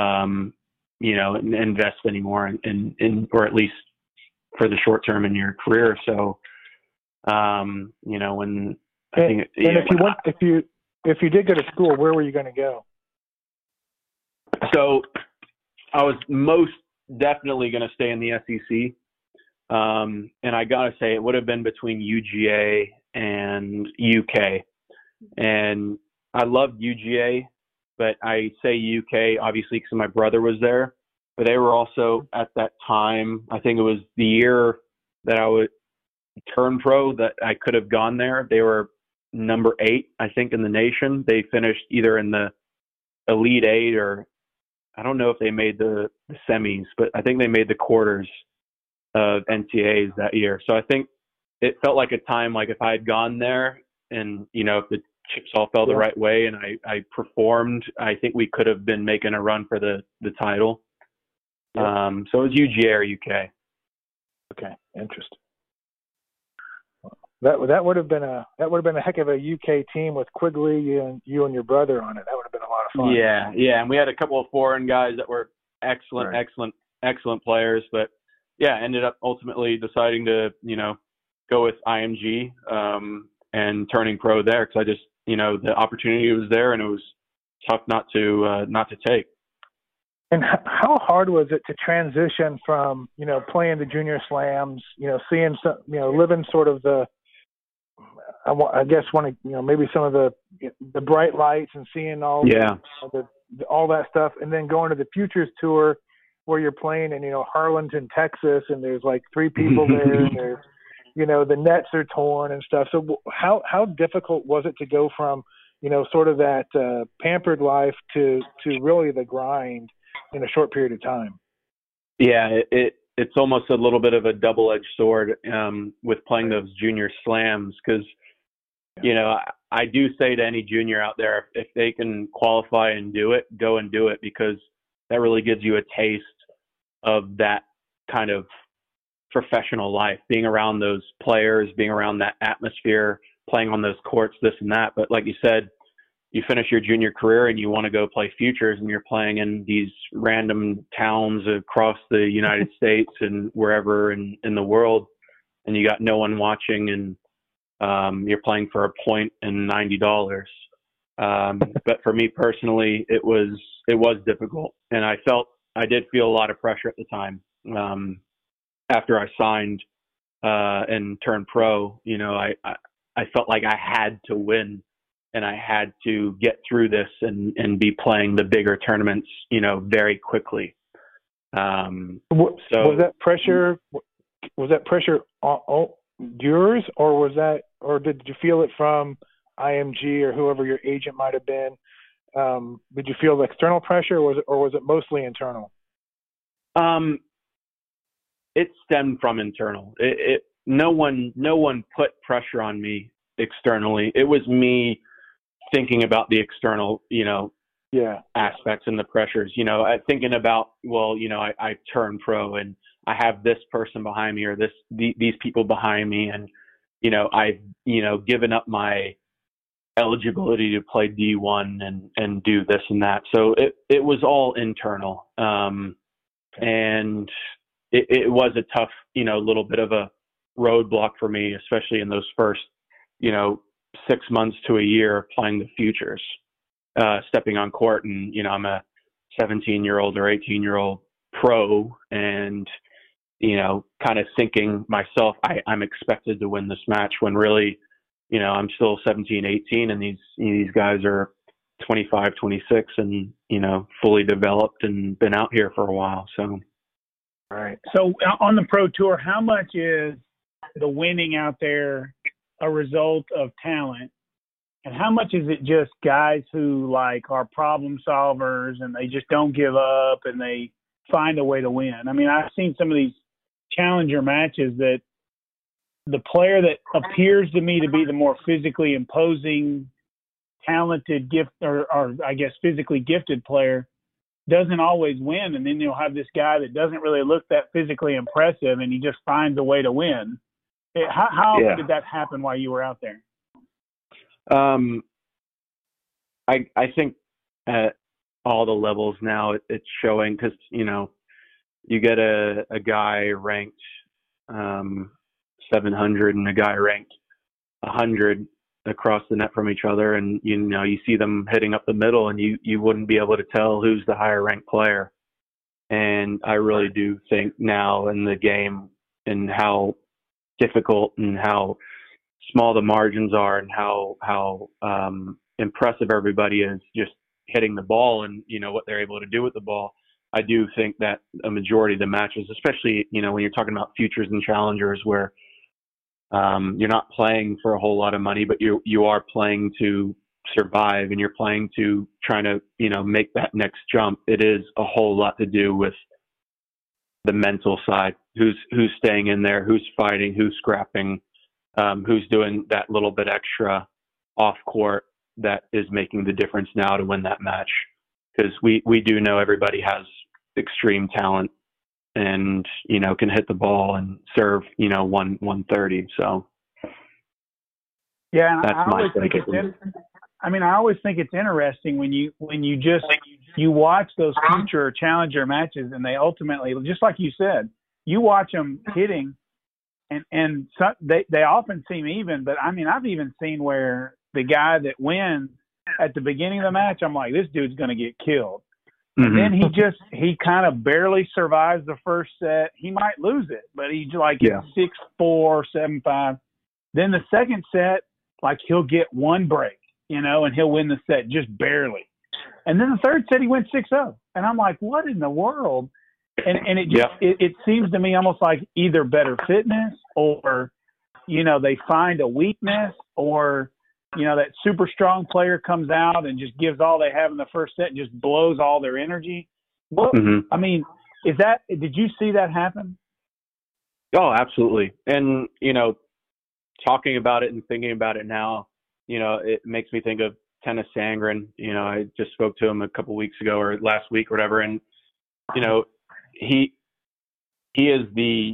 Speaker 1: invest anymore in, or at least for the short term in your career. So, when I think,
Speaker 3: if you did go to school, where were you going to go?
Speaker 1: So I was most definitely going to stay in the SEC. And I got to say, it would have been between UGA and UK. And I loved UGA, but I say UK obviously because my brother was there. But they were also at that time, I think it was the year that I would turn pro, that I could have gone there. They were number 8, I think, in the nation. They finished either in the Elite 8, or I don't know if they made the semis, but I think they made the quarters of NCAAs that year. So I think it felt like a time, like if I had gone there and, if the chips all fell the right way and I performed, I think we could have been making a run for the title. So it was UGA or UK.
Speaker 3: Okay, interesting. That would have been a heck of a UK team with Quigley, you and your brother on it. That would have been a lot of fun.
Speaker 1: Yeah, and we had a couple of foreign guys that were excellent players, but ended up ultimately deciding to go with IMG and turning pro there, because I just the opportunity was there and it was tough not to take.
Speaker 3: And how hard was it to transition from playing the junior slams, seeing some, living sort of the, I guess maybe some of the bright lights and seeing all all that stuff, and then going to the Futures Tour where you're playing in Harlingen, Texas, and there's like 3 people there, and there's the nets are torn and stuff. So how difficult was it to go from sort of that pampered life to really the grind in a short period of time?
Speaker 1: Yeah, it's almost a little bit of a double-edged sword with playing those junior slams, because I do say to any junior out there, if they can qualify and do it, go and do it, because that really gives you a taste of that kind of professional life, being around those players, being around that atmosphere, playing on those courts, this and that. But like you said, you finish your junior career and you want to go play Futures, and you're playing in these random towns across the United States and wherever in the world, and you got no one watching, and you're playing for a point and $90. But for me personally, it was difficult, and I did feel a lot of pressure at the time. After I signed and turned pro, I felt like I had to win, and I had to get through this and be playing the bigger tournaments, very quickly.
Speaker 3: Was that pressure? Was that pressure yours, or did you feel it from IMG or whoever your agent might have been? Did you feel the external pressure, or was it mostly internal?
Speaker 1: It stemmed from internal. No one put pressure on me externally. It was me thinking about the external, aspects and the pressures. Thinking about, I turned pro and I have this person behind me, or these people behind me, and I've given up my eligibility to play D1 and do this and that. So it was all internal, and it was a tough, little bit of a roadblock for me, especially in those first, 6 months to a year playing the Futures, stepping on court. And, I'm a 17-year-old or 18-year-old pro and, kind of thinking myself, I'm expected to win this match when really, I'm still 17, 18 and these guys are 25, 26 and, fully developed and been out here for a while. So.
Speaker 4: All right. So on the pro tour, how much is the winning out there a result of talent? And how much is it just guys who are problem solvers and they just don't give up and they find a way to win? I mean, I've seen some of these challenger matches that the player that appears to me to be the more physically imposing, talented or I guess physically gifted player doesn't always win. And then you'll have this guy that doesn't really look that physically impressive and he just finds a way to win. How did that happen while you were out there?
Speaker 1: I think at all the levels now it's showing because, you get a guy ranked 700 and a guy ranked 100 across the net from each other. And, you see them hitting up the middle and you wouldn't be able to tell who's the higher ranked player. And I really do think now in the game and how difficult and how small the margins are and how impressive everybody is just hitting the ball and, what they're able to do with the ball. I do think that a majority of the matches, especially, when you're talking about futures and challengers where you're not playing for a whole lot of money, but you are playing to survive and you're playing to trying to, make that next jump. It is a whole lot to do with the mental side, who's staying in there, who's fighting, who's scrapping, who's doing that little bit extra off court that is making the difference now to win that match. Because we do know everybody has extreme talent and, can hit the ball and serve, 130. So.
Speaker 4: Yeah. I always think it's interesting when you watch those future or challenger matches and they ultimately, just like you said, you watch them hitting and so they often seem even, but I mean, I've even seen where the guy that wins at the beginning of the match, I'm like, this dude's going to get killed. And then he kind of barely survives the first set. He might lose it, but he's 6-4, 7-5. Then the second set, he'll get one break, and he'll win the set just barely. And then the third set, he went 6-0. And I'm like, what in the world? And it seems to me almost like either better fitness or, they find a weakness or, that super strong player comes out and just gives all they have in the first set and just blows all their energy. Well, I mean, did you see that happen?
Speaker 1: Oh, absolutely. And, talking about it and thinking about it now, it makes me think of Tennys Sandgren. I just spoke to him a couple weeks ago or last week or whatever. And, he is the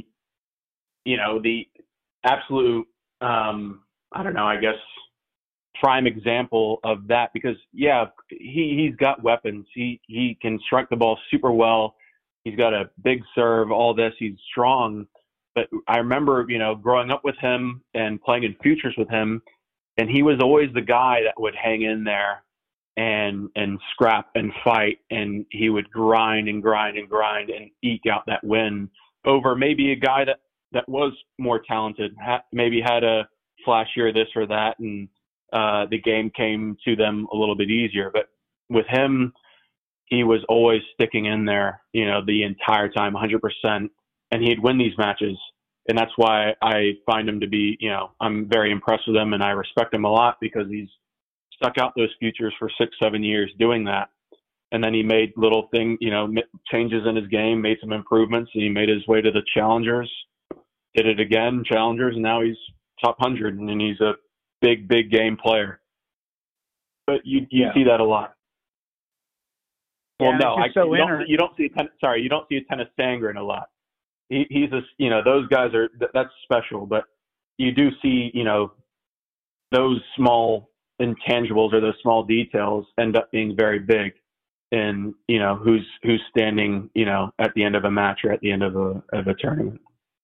Speaker 1: absolute, I guess, prime example of that because he's got weapons. He can strike the ball super well. He's got a big serve, all this, he's strong. But I remember, growing up with him and playing in futures with him, and he was always the guy that would hang in there and scrap and fight, and he would grind and eke out that win over maybe a guy that was more talented, maybe had a flashier this or that, and the game came to them a little bit easier. But with him, he was always sticking in there, the entire time, 100%, and he'd win these matches. And that's why I find him to be, I'm very impressed with him and I respect him a lot because he's stuck out those futures for 6-7 years doing that. And then he made little changes in his game, made some improvements, and he made his way to the challengers, did it again, challengers, and now he's top 100 and he's a big game player. But you see that a lot. Well, no, you don't see a Tennys Sandgren a lot. He's those guys that's special, but you do see, those small intangibles or those small details end up being very big in, who's standing, at the end of a match or at the end of a tournament.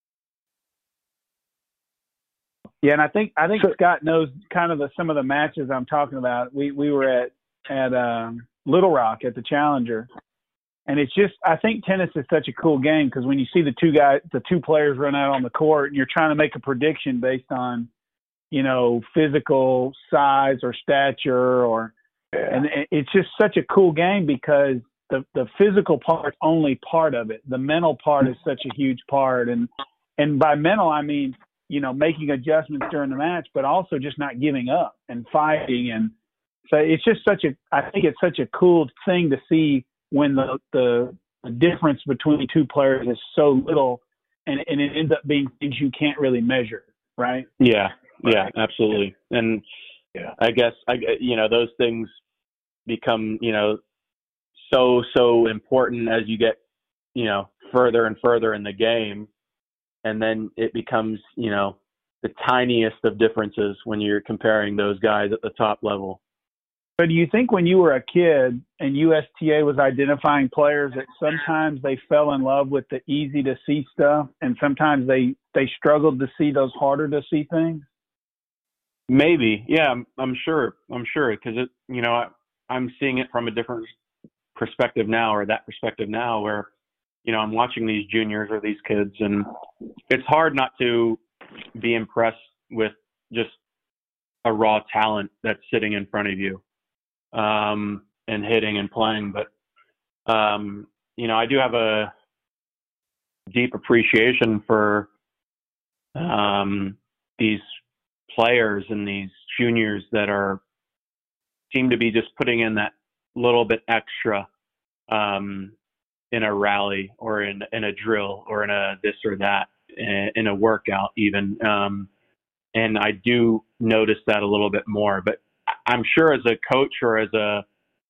Speaker 4: Yeah, and I think Scott knows kind of some of the matches I'm talking about. We were at Little Rock at the Challenger, And it's just, I think tennis is such a cool game because when you see the two players run out on the court and you're trying to make a prediction based on, physical size or stature and it's just such a cool game because the physical part's only part of it. The mental part is such a huge part. And by mental, I mean, making adjustments during the match, but also just not giving up and fighting. And so it's just I think it's such a cool thing to see when the difference between two players is so little and it ends up being things you can't really measure. Right.
Speaker 1: Yeah. Yeah, absolutely. And I guess, those things become, so important as you get, further and further in the game. And then it becomes, the tiniest of differences when you're comparing those guys at the top level.
Speaker 4: But do you think when you were a kid and USTA was identifying players that sometimes they fell in love with the easy to see stuff and sometimes they struggled to see those harder to see things?
Speaker 1: Maybe. Yeah, I'm sure because I'm seeing it from a different perspective now, or that perspective now where, I'm watching these juniors or these kids, and it's hard not to be impressed with just a raw talent that's sitting in front of you, and hitting and playing. But, I do have a deep appreciation for these players and these juniors that seem to be just putting in that little bit extra in a rally or in a drill or in a this or that, in a workout even. And I do notice that a little bit more, but I'm sure as a coach or as a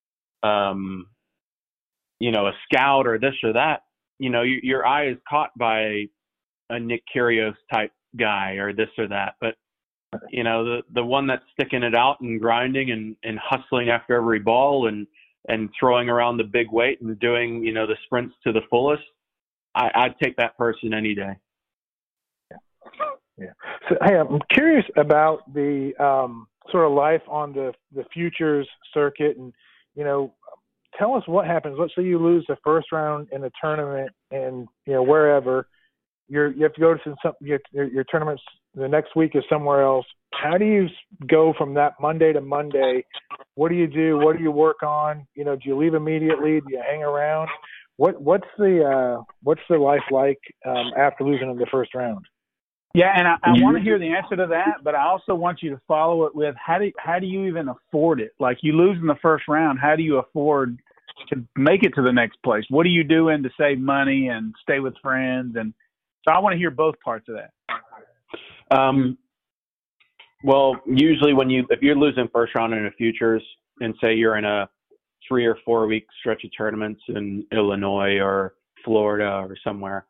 Speaker 1: scout or this or that, your eye is caught by a Nick Kyrgios type guy or this or that. But, the one that's sticking it out and grinding and hustling after every ball and throwing around the big weight and doing, the sprints to the fullest, I'd take that person any day.
Speaker 3: Yeah. So, hey, I'm curious about the sort of life on the futures circuit, and tell us what happens. Let's say you lose the first round in the tournament, and wherever you have to go to your tournaments. The next week is somewhere else. How do you go from that Monday to Monday? What do you do? What do you work on? Do you leave immediately? Do you hang around? What's the life like after losing in the first round?
Speaker 4: Yeah, and I want to hear the answer to that, but I also want you to follow it with how do you even afford it? Like, you lose in the first round, how do you afford to make it to the next place? What are you doing to save money and stay with friends? And so I want to hear both parts of that.
Speaker 1: Well, usually if you're losing first round in a futures and say you're in a 3 or 4 week stretch of tournaments in Illinois or Florida or somewhere,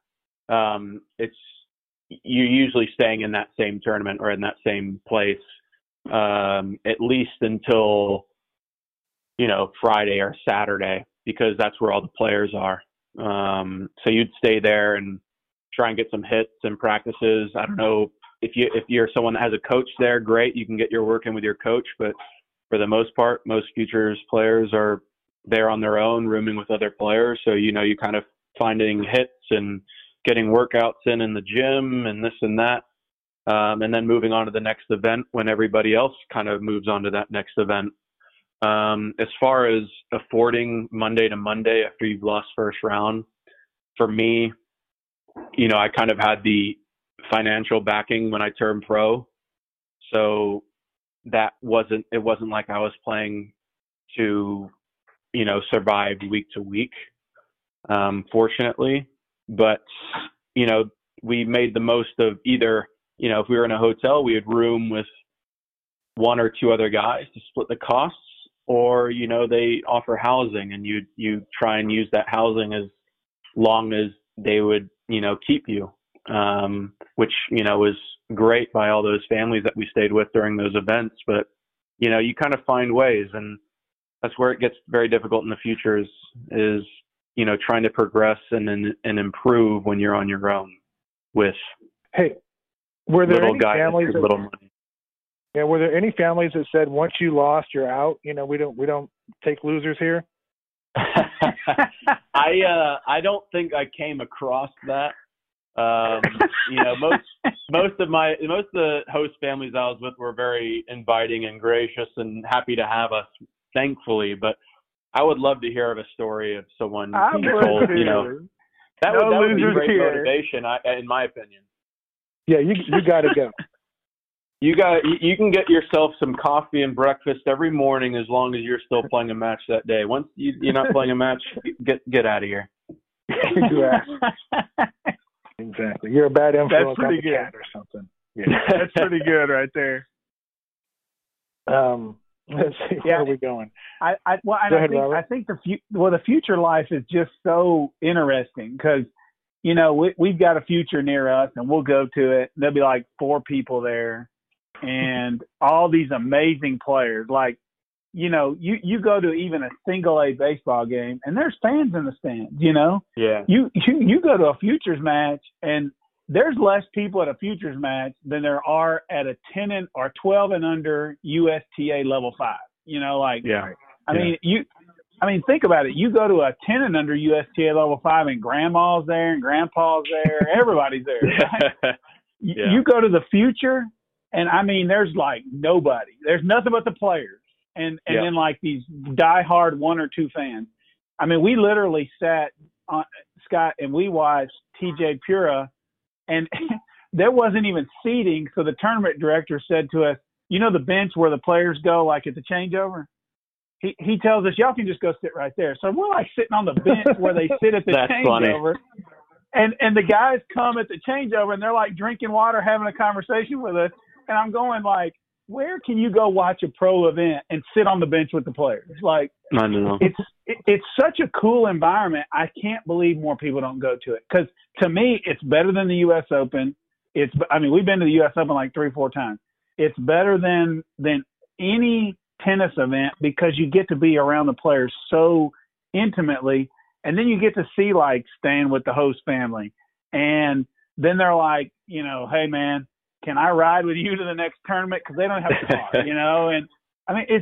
Speaker 1: you're usually staying in that same tournament or in that same place, at least until, Friday or Saturday, because that's where all the players are. So you'd stay there and try and get some hits and practices. I don't know if you're someone that has a coach there, great. You can get your work in with your coach, but for the most part, most futures players are there on their own, rooming with other players. So, you kind of finding hits and getting workouts in the gym and this and that. And then moving on to the next event when everybody else kind of moves on to that next event. As far as affording Monday to Monday after you've lost first round, for me, I kind of had the financial backing when I turned pro. So it wasn't like I was playing to, survive week to week, fortunately. But, we made the most of either, if we were in a hotel, we would room with 1 or 2 other guys to split the costs, or, they offer housing and you try and use that housing as long as they would, keep you, which, was great by all those families that we stayed with during those events. But, you kind of find ways, and that's where it gets very difficult in the futures is, trying to progress and improve when you're on your own with
Speaker 3: were there
Speaker 1: little
Speaker 3: any
Speaker 1: guys
Speaker 3: families
Speaker 1: with little money.
Speaker 3: Yeah, were there any families that said once you lost, you're out? We don't take losers here?
Speaker 1: I don't think I came across that. Most of the host families I was with were very inviting and gracious and happy to have us, thankfully. But I would love to hear of a story of someone who told, that would be great motivation, in my opinion.
Speaker 3: Yeah, you got to go.
Speaker 1: You can get yourself some coffee and breakfast every morning as long as you're still playing a match that day. Once you're not playing a match, get out of here.
Speaker 3: Exactly. You're a bad influence on the
Speaker 4: good.
Speaker 3: cat or something. Yeah.
Speaker 4: That's pretty good right there.
Speaker 3: Let's see, where are we going?
Speaker 4: I think the future life is just so interesting because, we've got a future near us and we'll go to it. There'll be like 4 people there and all these amazing players. Like, you go to even a single A baseball game and there's fans in the stands,
Speaker 1: Yeah.
Speaker 4: You go to a futures match and there's less people at a futures match than there are at a 10 or 12 and under USTA level 5. I mean, think about it. You go to a 10 and under USTA level 5 and grandma's there and grandpa's there. Everybody's there. Right?
Speaker 1: Yeah.
Speaker 4: You go to the future and I mean, there's like nobody. There's nothing but the players and then like these diehard 1 or 2 fans. I mean, we literally sat on Scott and we watched TJ Pura and there wasn't even seating. So the tournament director said to us, the bench where the players go, like at the changeover? He tells us, y'all can just go sit right there. So we're like sitting on the bench where they sit at the changeover. And the guys come at the changeover and they're like drinking water, having a conversation with us. And I'm going like, where can you go watch a pro event and sit on the bench with the players? Like,
Speaker 1: I know.
Speaker 4: It's such a cool environment. I can't believe more people don't go to it. Because to me, it's better than the U.S. Open. We've been to the U.S. Open like 3-4 times. It's better than any tennis event because you get to be around the players so intimately. And then you get to see like staying with the host family. And then they're like, hey, man, can I ride with you to the next tournament? Because they don't have a car, And I mean,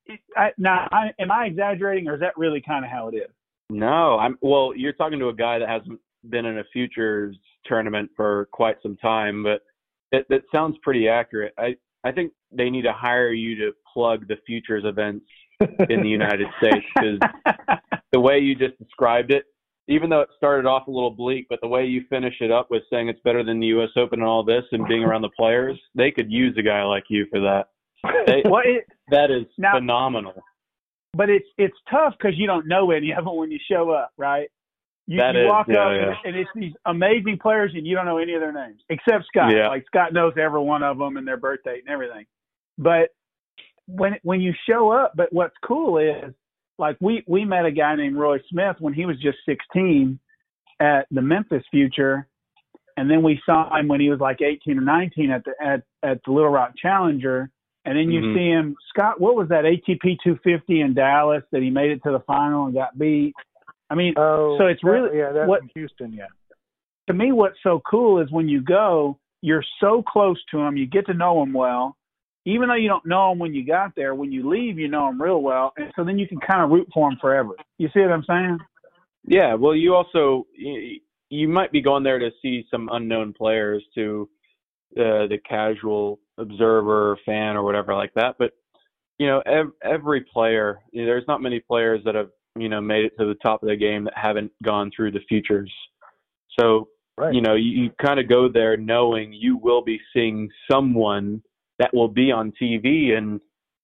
Speaker 4: am I exaggerating or is that really kind of how it is?
Speaker 1: No, well, you're talking to a guy that hasn't been in a futures tournament for quite some time, but it sounds pretty accurate. I think they need to hire you to plug the futures events in the United States because the way you just described it, even though it started off a little bleak, but the way you finish it up with saying it's better than the U.S. Open and all this and being around the players, they could use a guy like you for that. That is phenomenal.
Speaker 4: But it's tough because you don't know any of them when you show up, right? You walk up and it's these amazing players and you don't know any of their names except Scott. Yeah. Like Scott knows every one of them and their birthday and everything. But when you show up, but what's cool is like we met a guy named Roy Smith when he was just 16 at the Memphis Future, and then we saw him when he was like 18 or 19 at the Little Rock Challenger. And then you see him, Scott, what was that ATP 250 in Dallas that he made it to the final and got beat? I mean, so it's really
Speaker 3: that's in Houston, yeah.
Speaker 4: To me, what's so cool is when you go, you're so close to them, you get to know them well. Even though you don't know them when you got there, when you leave, you know them real well, and so then you can kind of root for them forever. You see what I'm saying?
Speaker 1: Yeah. Well, you also you might be going there to see some unknown players to the casual observer, or fan, or whatever like that. But every player, there's not many players that have made it to the top of the game that haven't gone through the futures. So, right. You kind of go there knowing you will be seeing someone that will be on TV in,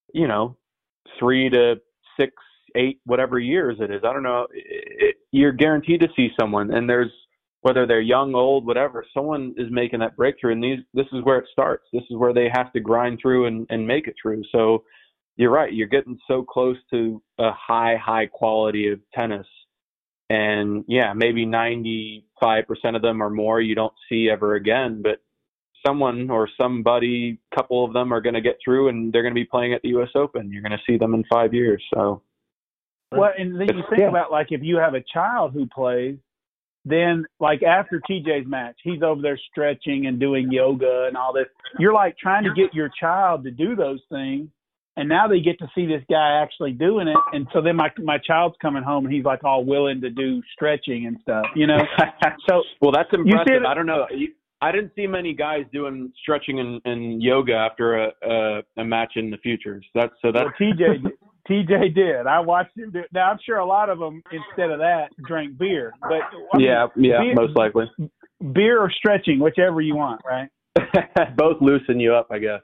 Speaker 1: 3 to 6, 8, whatever years it is. I don't know. You're guaranteed to see someone, and whether they're young, old, whatever, someone is making that breakthrough, and this is where it starts. This is where they have to grind through and make it through. So, you're right. You're getting so close to a high quality of tennis. And, maybe 95% of them or more you don't see ever again. But someone or somebody, couple of them are going to get through, and they're going to be playing at the U.S. Open. You're going to see them in 5 years. So,
Speaker 4: well, and then you think about, like, if you have a child who plays, then, like, after TJ's match, he's over there stretching and doing yoga and all this. You're, like, trying to get your child to do those things. And now they get to see this guy actually doing it. And so then my child's coming home and he's like all willing to do stretching and stuff, you know? So,
Speaker 1: well, that's impressive.
Speaker 4: I
Speaker 1: don't know. I didn't see many guys doing stretching and yoga after a match in the Futures. Well,
Speaker 4: TJ did. I watched him do it. Now, I'm sure a lot of them, instead of that, drank beer. But
Speaker 1: beer, most likely.
Speaker 4: Beer or stretching, whichever you want, right?
Speaker 1: Both loosen you up, I guess.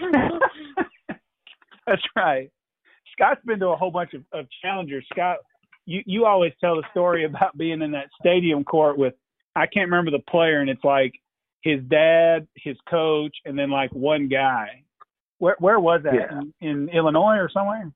Speaker 4: That's right. Scott's been to a whole bunch of challengers. Scott, you always tell the story about being in that stadium court with, I can't remember the player, and it's like his dad, his coach, and then like one guy. Where was that?
Speaker 1: Yeah.
Speaker 4: In Illinois or somewhere?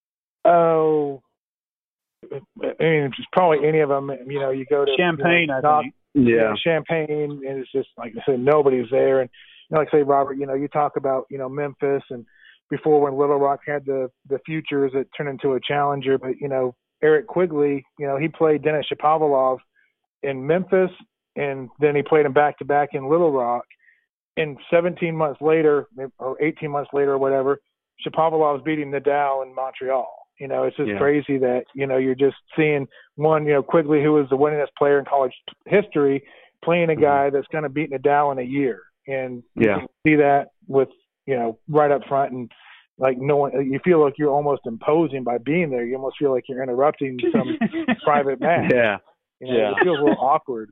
Speaker 3: Oh, I mean, it's probably any of them. You know, you go to
Speaker 4: Champaign, I think.
Speaker 3: Yeah, Champaign, and it's just like I said, nobody's there. And like I say, Robert, you talk about Memphis, and before when Little Rock had the Futures, it turned into a challenger. But Eric Quigley, he played Denis Shapovalov in Memphis, and then he played him back to back in Little Rock. And 17 months later, or 18 months later, or whatever, Shapovalov's beating Nadal in Montreal. It's just crazy that, you're just seeing one, Quigley, who was the winningest player in college history, playing a guy that's going to beat Nadal in a year. And you can see that with, right up front, and like no one, you feel like you're almost imposing by being there. You almost feel like you're interrupting some private match.
Speaker 1: Yeah.
Speaker 3: It feels a little awkward,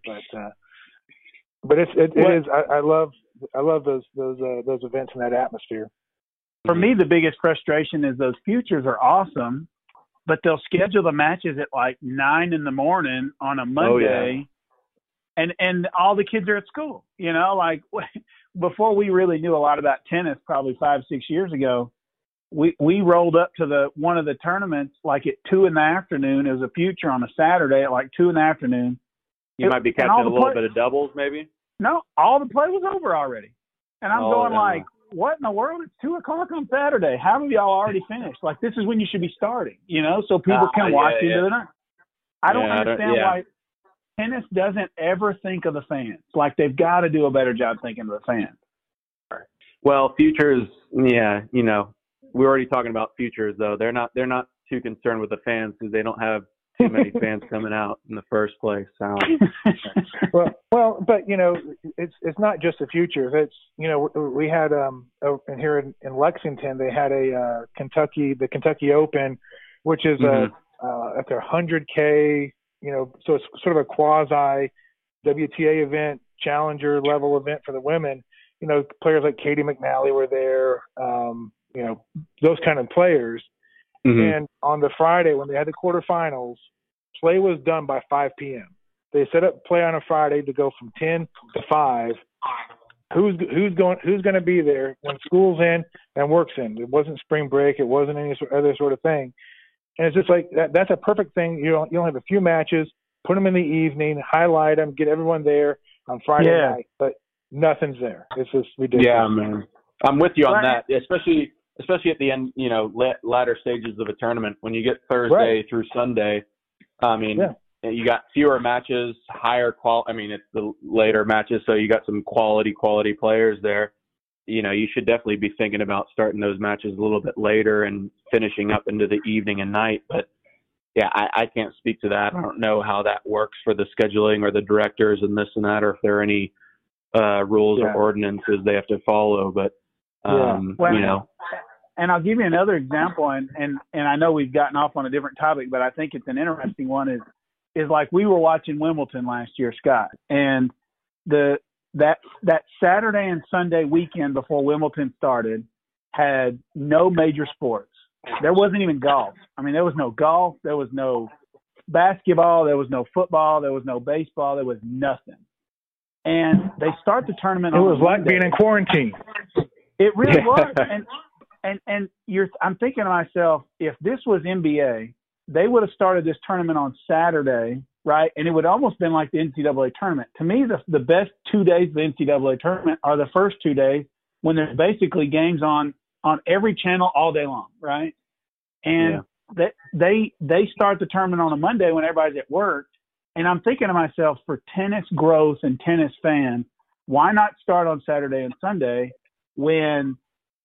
Speaker 3: but it is. I love those events and that atmosphere.
Speaker 4: For me, the biggest frustration is those Futures are awesome, but they'll schedule the matches at like 9 a.m. on a Monday, and all the kids are at school. Like before we really knew a lot about tennis, probably 5-6 years ago, we rolled up to one of the tournaments like at 2 p.m. It was a Future on a Saturday at like 2 p.m.
Speaker 1: You might be catching a little bit of doubles, maybe.
Speaker 4: No, all the play was over already, and I'm going like, what in the world? It's 2 o'clock on Saturday. How have y'all already finished? Like, this is when you should be starting, so people can watch into the night. I don't understand why tennis doesn't ever think of the fans. Like, they've got to do a better job thinking of the fans.
Speaker 1: Well, Futures, we're already talking about Futures, though. They're not too concerned with the fans because they don't have too many fans coming out in the first place. So.
Speaker 3: well, but it's not just the Futures. It's we had and here in Lexington they had the Kentucky Open, which is like a 100K. So it's sort of a quasi WTA event, challenger level event for the women. Players like Katie McNally were there. Those kind of players. Mm-hmm. And on the Friday when they had the quarterfinals, play was done by 5 p.m. They set up play on a Friday to go from 10 to 5. Who's going to be there when school's in and work's in? It wasn't spring break. It wasn't any other sort of thing. And it's just like that's a perfect thing. You only have a few matches. Put them in the evening, highlight them, get everyone there on Friday night. But nothing's there. It's just ridiculous.
Speaker 1: Yeah, man. I'm with you on that, especially at the end, latter stages of a tournament. When you get Thursday through Sunday, I mean, you got fewer matches, higher quality. I mean, it's the later matches, so you got some quality players there. You should definitely be thinking about starting those matches a little bit later and finishing up into the evening and night. But, yeah, I can't speak to that. I don't know how that works for the scheduling or the directors and this and that, or if there are any rules or ordinances they have to follow. But,
Speaker 4: and I'll give you another example, and I know we've gotten off on a different topic, but I think it's an interesting one, is like we were watching Wimbledon last year, Scott, and that Saturday and Sunday weekend before Wimbledon started had no major sports. There wasn't even golf. I mean, there was no golf, there was no basketball, there was no football, there was no baseball, there was nothing. And they start the tournament.
Speaker 3: It was like being in quarantine.
Speaker 4: It really was. And I'm thinking to myself, if this was NBA, they would have started this tournament on Saturday, right? And it would almost been like the NCAA tournament. To me, the best 2 days of the NCAA tournament are the first 2 days when there's basically games on every channel all day long, right? And they start the tournament on a Monday when everybody's at work. And I'm thinking to myself, for tennis growth and tennis fans, why not start on Saturday and Sunday when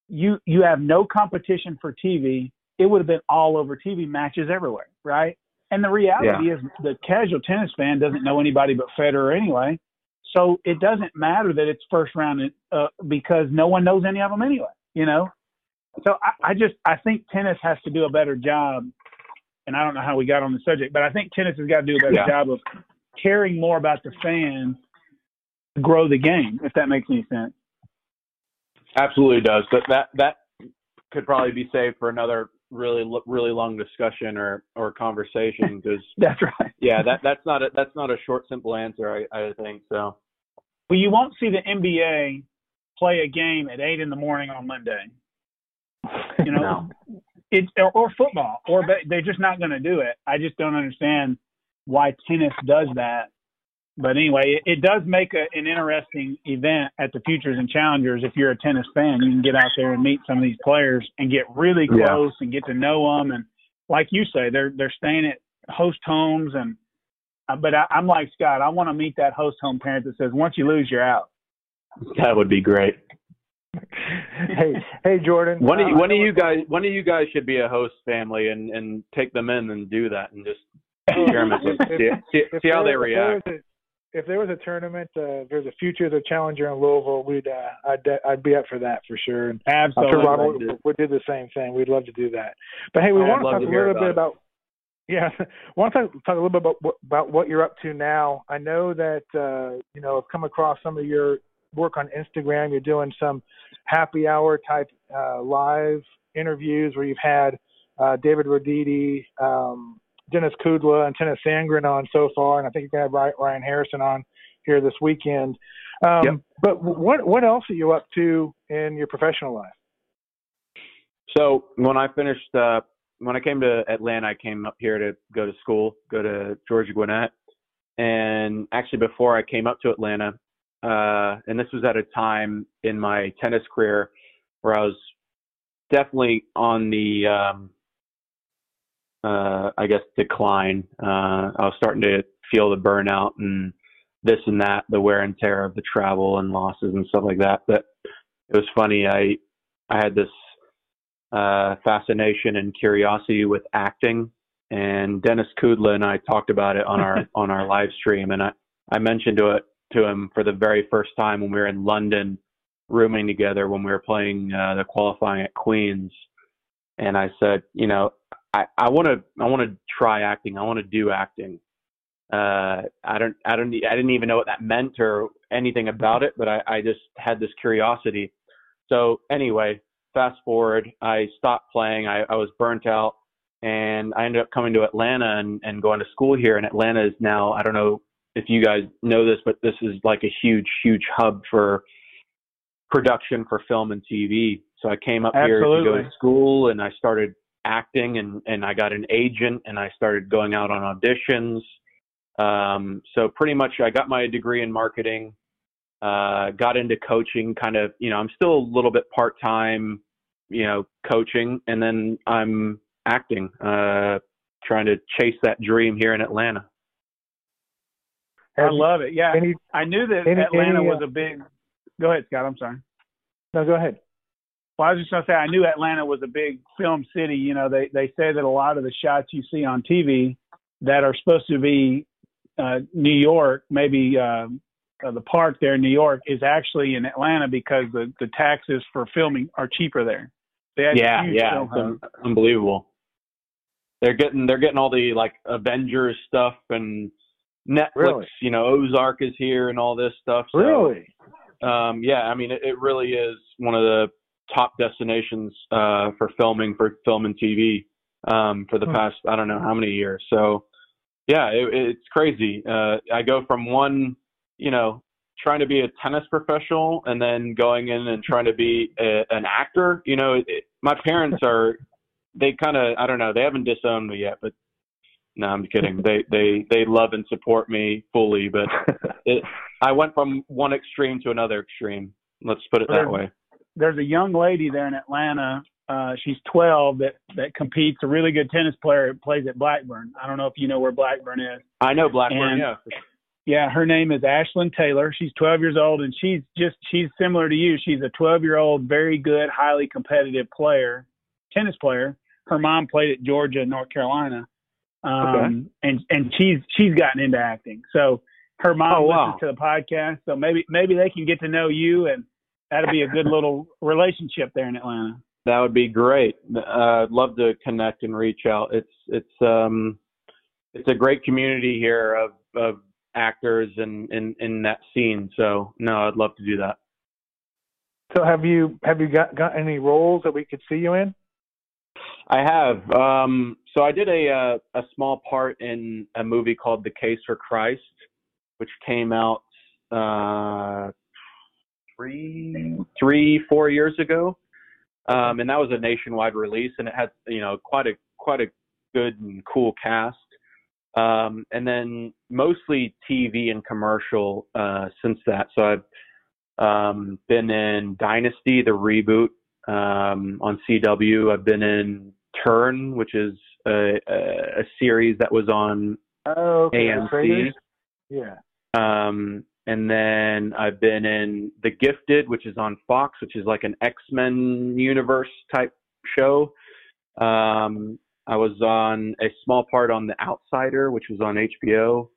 Speaker 4: you have no competition for TV. It would have been all over TV matches everywhere, right? And the reality is the casual tennis fan doesn't know anybody but Federer anyway. So it doesn't matter that it's first round because no one knows any of them anyway, you know? So I think tennis has to do a better job, and I don't know how we got on the subject, but I think tennis has got to do a better job of caring more about the fans to grow the game, if that makes any sense.
Speaker 1: Absolutely does. But that could probably be saved for another really long discussion or conversation, because
Speaker 4: that's right.
Speaker 1: Yeah, that's not a short, simple answer. I think so.
Speaker 4: Well, you won't see the NBA play a game at 8 a.m. on Monday. You know,
Speaker 1: no.
Speaker 4: or football, or they're just not going to do it. I just don't understand why tennis does that. But anyway, it does make an interesting event at the Futures and Challengers. If you're a tennis fan, you can get out there and meet some of these players and get really close and get to know them. And like you say, they're staying at host homes. But I'm like Scott. I want to meet that host home parent that says, "Once you lose, you're out."
Speaker 1: That would be great.
Speaker 3: Hey, Jordan.
Speaker 1: One of you guys should be a host family and take them in and do that and just experiment with them. See how they react.
Speaker 3: If there was a tournament, there's a Futures or Challenger in Louisville, I'd be up for that for sure. And
Speaker 4: absolutely,
Speaker 3: I'm sure Robert would do the same thing. We'd love to do that. But hey, we want to talk a little bit about. Yeah, want to talk a little bit about what you're up to now. I know that I've come across some of your work on Instagram. You're doing some happy hour type live interviews where you've had David Roditi, Dennis Kudla, and Tennys Sandgren on so far, and I think you're going to have Ryan Harrison on here this weekend. But what else are you up to in your professional life?
Speaker 1: So when I came to Atlanta, I came up here to go to school, go to Georgia Gwinnett. And actually before I came up to Atlanta, and this was at a time in my tennis career where I was definitely on the, decline. I was starting to feel the burnout and this and that, the wear and tear of the travel and losses and stuff like that. But it was funny. I had this fascination and curiosity with acting, and Dennis Kudla and I talked about it on our live stream, and I mentioned to him for the very first time when we were in London rooming together when we were playing the qualifying at Queen's, and I said, I want to try acting. I want to do acting. I didn't even know what that meant or anything about it, but I just had this curiosity. So anyway, fast forward, I stopped playing. I was burnt out, and I ended up coming to Atlanta and going to school here. And Atlanta is now, I don't know if you guys know this, but this is like a huge, huge hub for production for film and TV. So I came up here to go to school, and I started acting, and I got an agent, and I started going out on auditions. So pretty much I got my degree in marketing, got into coaching kind of, I'm still a little bit part-time, coaching, and then I'm acting, trying to chase that dream here in Atlanta.
Speaker 4: I love it. Yeah. I knew that Atlanta was a big, go ahead, Scott. I'm sorry.
Speaker 3: No, go ahead.
Speaker 4: Well, I was just going to say, I knew Atlanta was a big film city. They say that a lot of the shots you see on TV that are supposed to be New York, maybe the park there in New York is actually in Atlanta because the taxes for filming are cheaper there.
Speaker 1: Yeah, it's unbelievable. They're getting all the like Avengers stuff and Netflix.
Speaker 3: Really?
Speaker 1: Ozark is here and all this stuff. So,
Speaker 3: really?
Speaker 1: Yeah, I mean, it really is one of the top destinations for film and TV for the past, I don't know how many years. So, yeah, it's crazy. I go from one, trying to be a tennis professional and then going in and trying to be an actor. My parents they kind of, I don't know, they haven't disowned me yet, but no, I'm kidding. They love and support me fully, but I went from one extreme to another extreme. Let's put it that way.
Speaker 4: There's a young lady there in Atlanta. She's 12 that competes, a really good tennis player, plays at Blackburn. I don't know if you know where Blackburn is.
Speaker 1: I know Blackburn, yeah.
Speaker 4: Yeah, her name is Ashlyn Taylor. She's 12 years old, and she's similar to you. She's a 12-year-old, very good, highly competitive tennis player. Her mom played at Georgia and North Carolina. And she's gotten into acting. So her mom listens to the podcast. So maybe they can get to know you, and that'll be a good little relationship there in Atlanta.
Speaker 1: That would be great. I'd love to connect and reach out. It's a great community here of actors and in that scene. So no, I'd love to do that.
Speaker 3: So have you got any roles that we could see you in?
Speaker 1: I have. So I did a small part in a movie called The Case for Christ, which came out 3-4 years ago. And that was a nationwide release, and it had, quite a good and cool cast. And then mostly TV and commercial since that. So I've been in Dynasty, the reboot, on CW. I've been in Turn, which is a series that was on AMC.
Speaker 3: Yeah.
Speaker 1: And then I've been in The Gifted, which is on Fox, which is like an X-Men universe type show. I was on a small part on The Outsider, which was on HBO.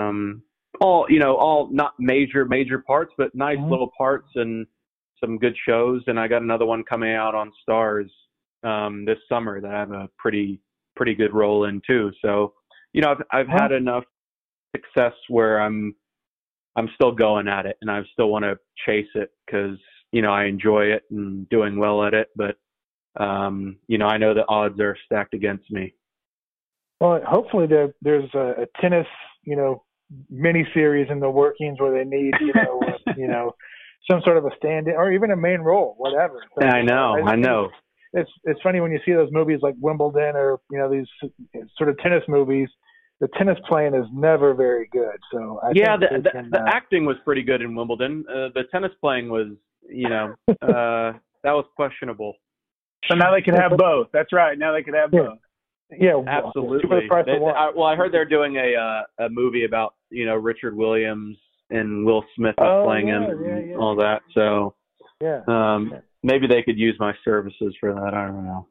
Speaker 1: All not major parts, but nice little parts and some good shows. And I got another one coming out on Starz this summer that I have a pretty good role in too. So, I've had enough success where I'm still going at it, and I still want to chase it because, I enjoy it and doing well at it. But, I know the odds are stacked against me.
Speaker 3: Well, hopefully there's a tennis, mini-series in the workings where they need, some sort of a stand-in or even a main role, whatever. So,
Speaker 1: I know.
Speaker 3: It's funny when you see those movies like Wimbledon or, these sort of tennis movies. The tennis playing is never very good. So
Speaker 1: the acting was pretty good in Wimbledon. The tennis playing was, that was questionable.
Speaker 4: So now they can have both. That's right. Now they can have both.
Speaker 3: Yeah,
Speaker 1: absolutely. I heard they're doing a movie about Richard Williams and Will Smith playing him and all that. So maybe they could use my services for that. I don't know.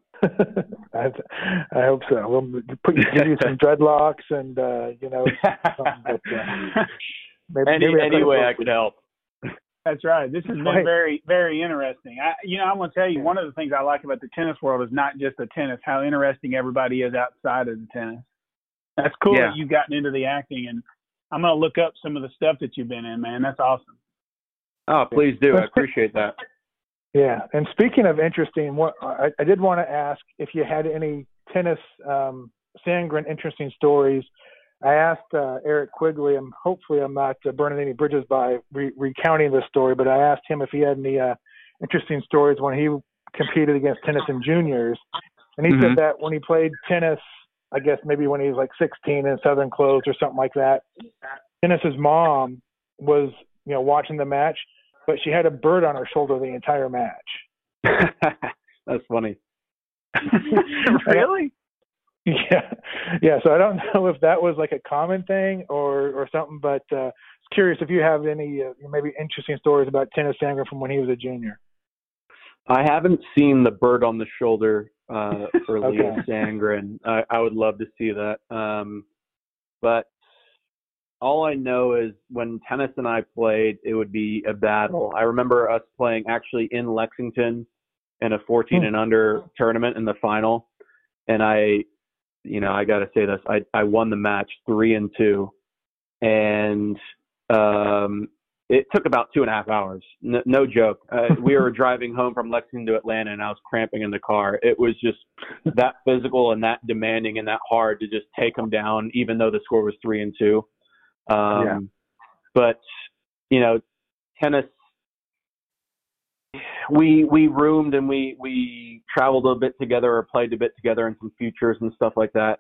Speaker 3: I hope so. We'll give you some dreadlocks and
Speaker 1: any way I could help.
Speaker 4: That's right. This has been very, very interesting. I'm going to tell you, one of the things I like about the tennis world is not just the tennis, how interesting everybody is outside of the tennis. That's cool that you've gotten into the acting, and I'm going to look up some of the stuff that you've been in, man. That's awesome.
Speaker 1: Oh, please do. I appreciate that.
Speaker 3: Yeah. And speaking of interesting, I did want to ask if you had any tennis Sandgren interesting stories. I asked Eric Quigley, and hopefully I'm not burning any bridges by recounting this story, but I asked him if he had any interesting stories when he competed against tennis in juniors. And he said that when he played tennis, I guess maybe when he was like 16 in Southern Close or something like that, Tennis's mom was, watching the match, but she had a bird on her shoulder the entire match.
Speaker 1: That's funny.
Speaker 4: Really?
Speaker 3: Yeah. So I don't know if that was like a common thing or something, but curious if you have any maybe interesting stories about Tennis Sandgren from when he was a junior.
Speaker 1: I haven't seen the bird on the shoulder for Leah Sandgren. I would love to see that. But all I know is when Tennis and I played, it would be a battle. I remember us playing actually in Lexington in a 14 and under tournament in the final. And I got to say this, I won the match 3-2. And it took about 2.5 hours. No joke. We were driving home from Lexington to Atlanta, and I was cramping in the car. It was just that physical and that demanding and that hard to just take them down, even though the score was 3-2. But, tennis, we roomed and we traveled a bit together or played a bit together in some futures and stuff like that.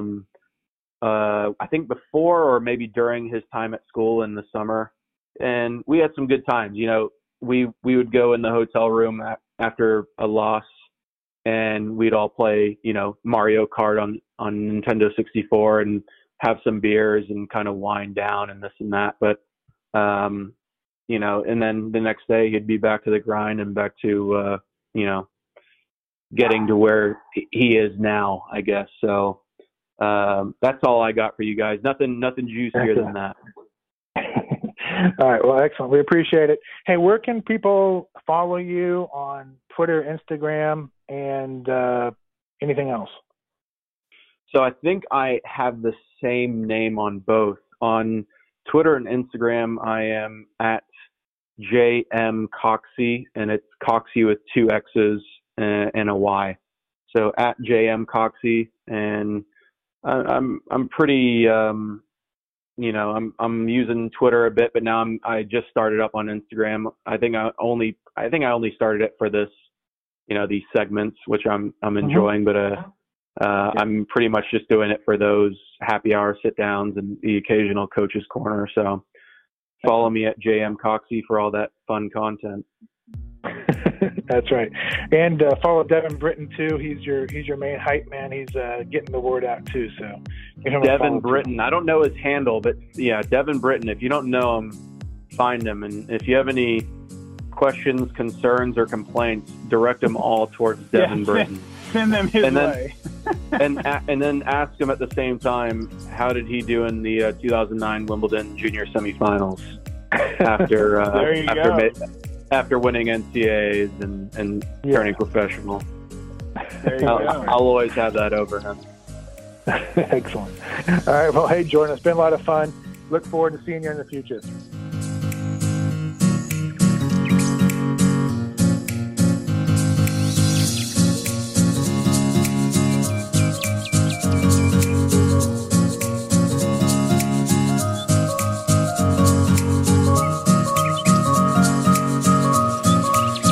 Speaker 1: I think before or maybe during his time at school in the summer. And we had some good times. We would go in the hotel room after a loss, and we'd all play, Mario Kart on Nintendo 64 and have some beers and kind of wind down and this and that. But, you know, and then the next day he'd be back to the grind and back to, you know, getting to where he is now, I guess. So that's all I got for you guys. Nothing juicier than that.
Speaker 3: All right. Well, excellent. We appreciate it. Hey, where can people follow you on Twitter, Instagram, and anything else?
Speaker 1: So I think I have the same name on both. On Twitter and Instagram, I am at JM Coxie, and it's Coxie with 2 X's and a Y. So at JM Coxie, and I'm pretty, you know, I'm using Twitter a bit, but now I just started up on Instagram. I think I only started it for this, you know, these segments, which I'm enjoying, but I'm pretty much just doing it for those happy hour sit downs and the occasional coach's corner. So follow me at JM Coxie for all that fun content.
Speaker 3: That's right. And follow Devin Britton too. He's your main hype man. He's getting the word out too. So
Speaker 1: Devin Britton. I don't know his handle, but yeah, Devin Britton. If you don't know him, find him. And if you have any questions, concerns, or complaints, direct them all towards Devin Britton.
Speaker 4: Send them his way.
Speaker 1: and then ask him at the same time, how did he do in the 2009 Wimbledon Junior Semifinals after winning NCAAs and turning professional?
Speaker 4: There you go.
Speaker 1: I'll always have that over him.
Speaker 3: Excellent. All right. Well, hey, Jordan, it's been a lot of fun. Look forward to seeing you in the future.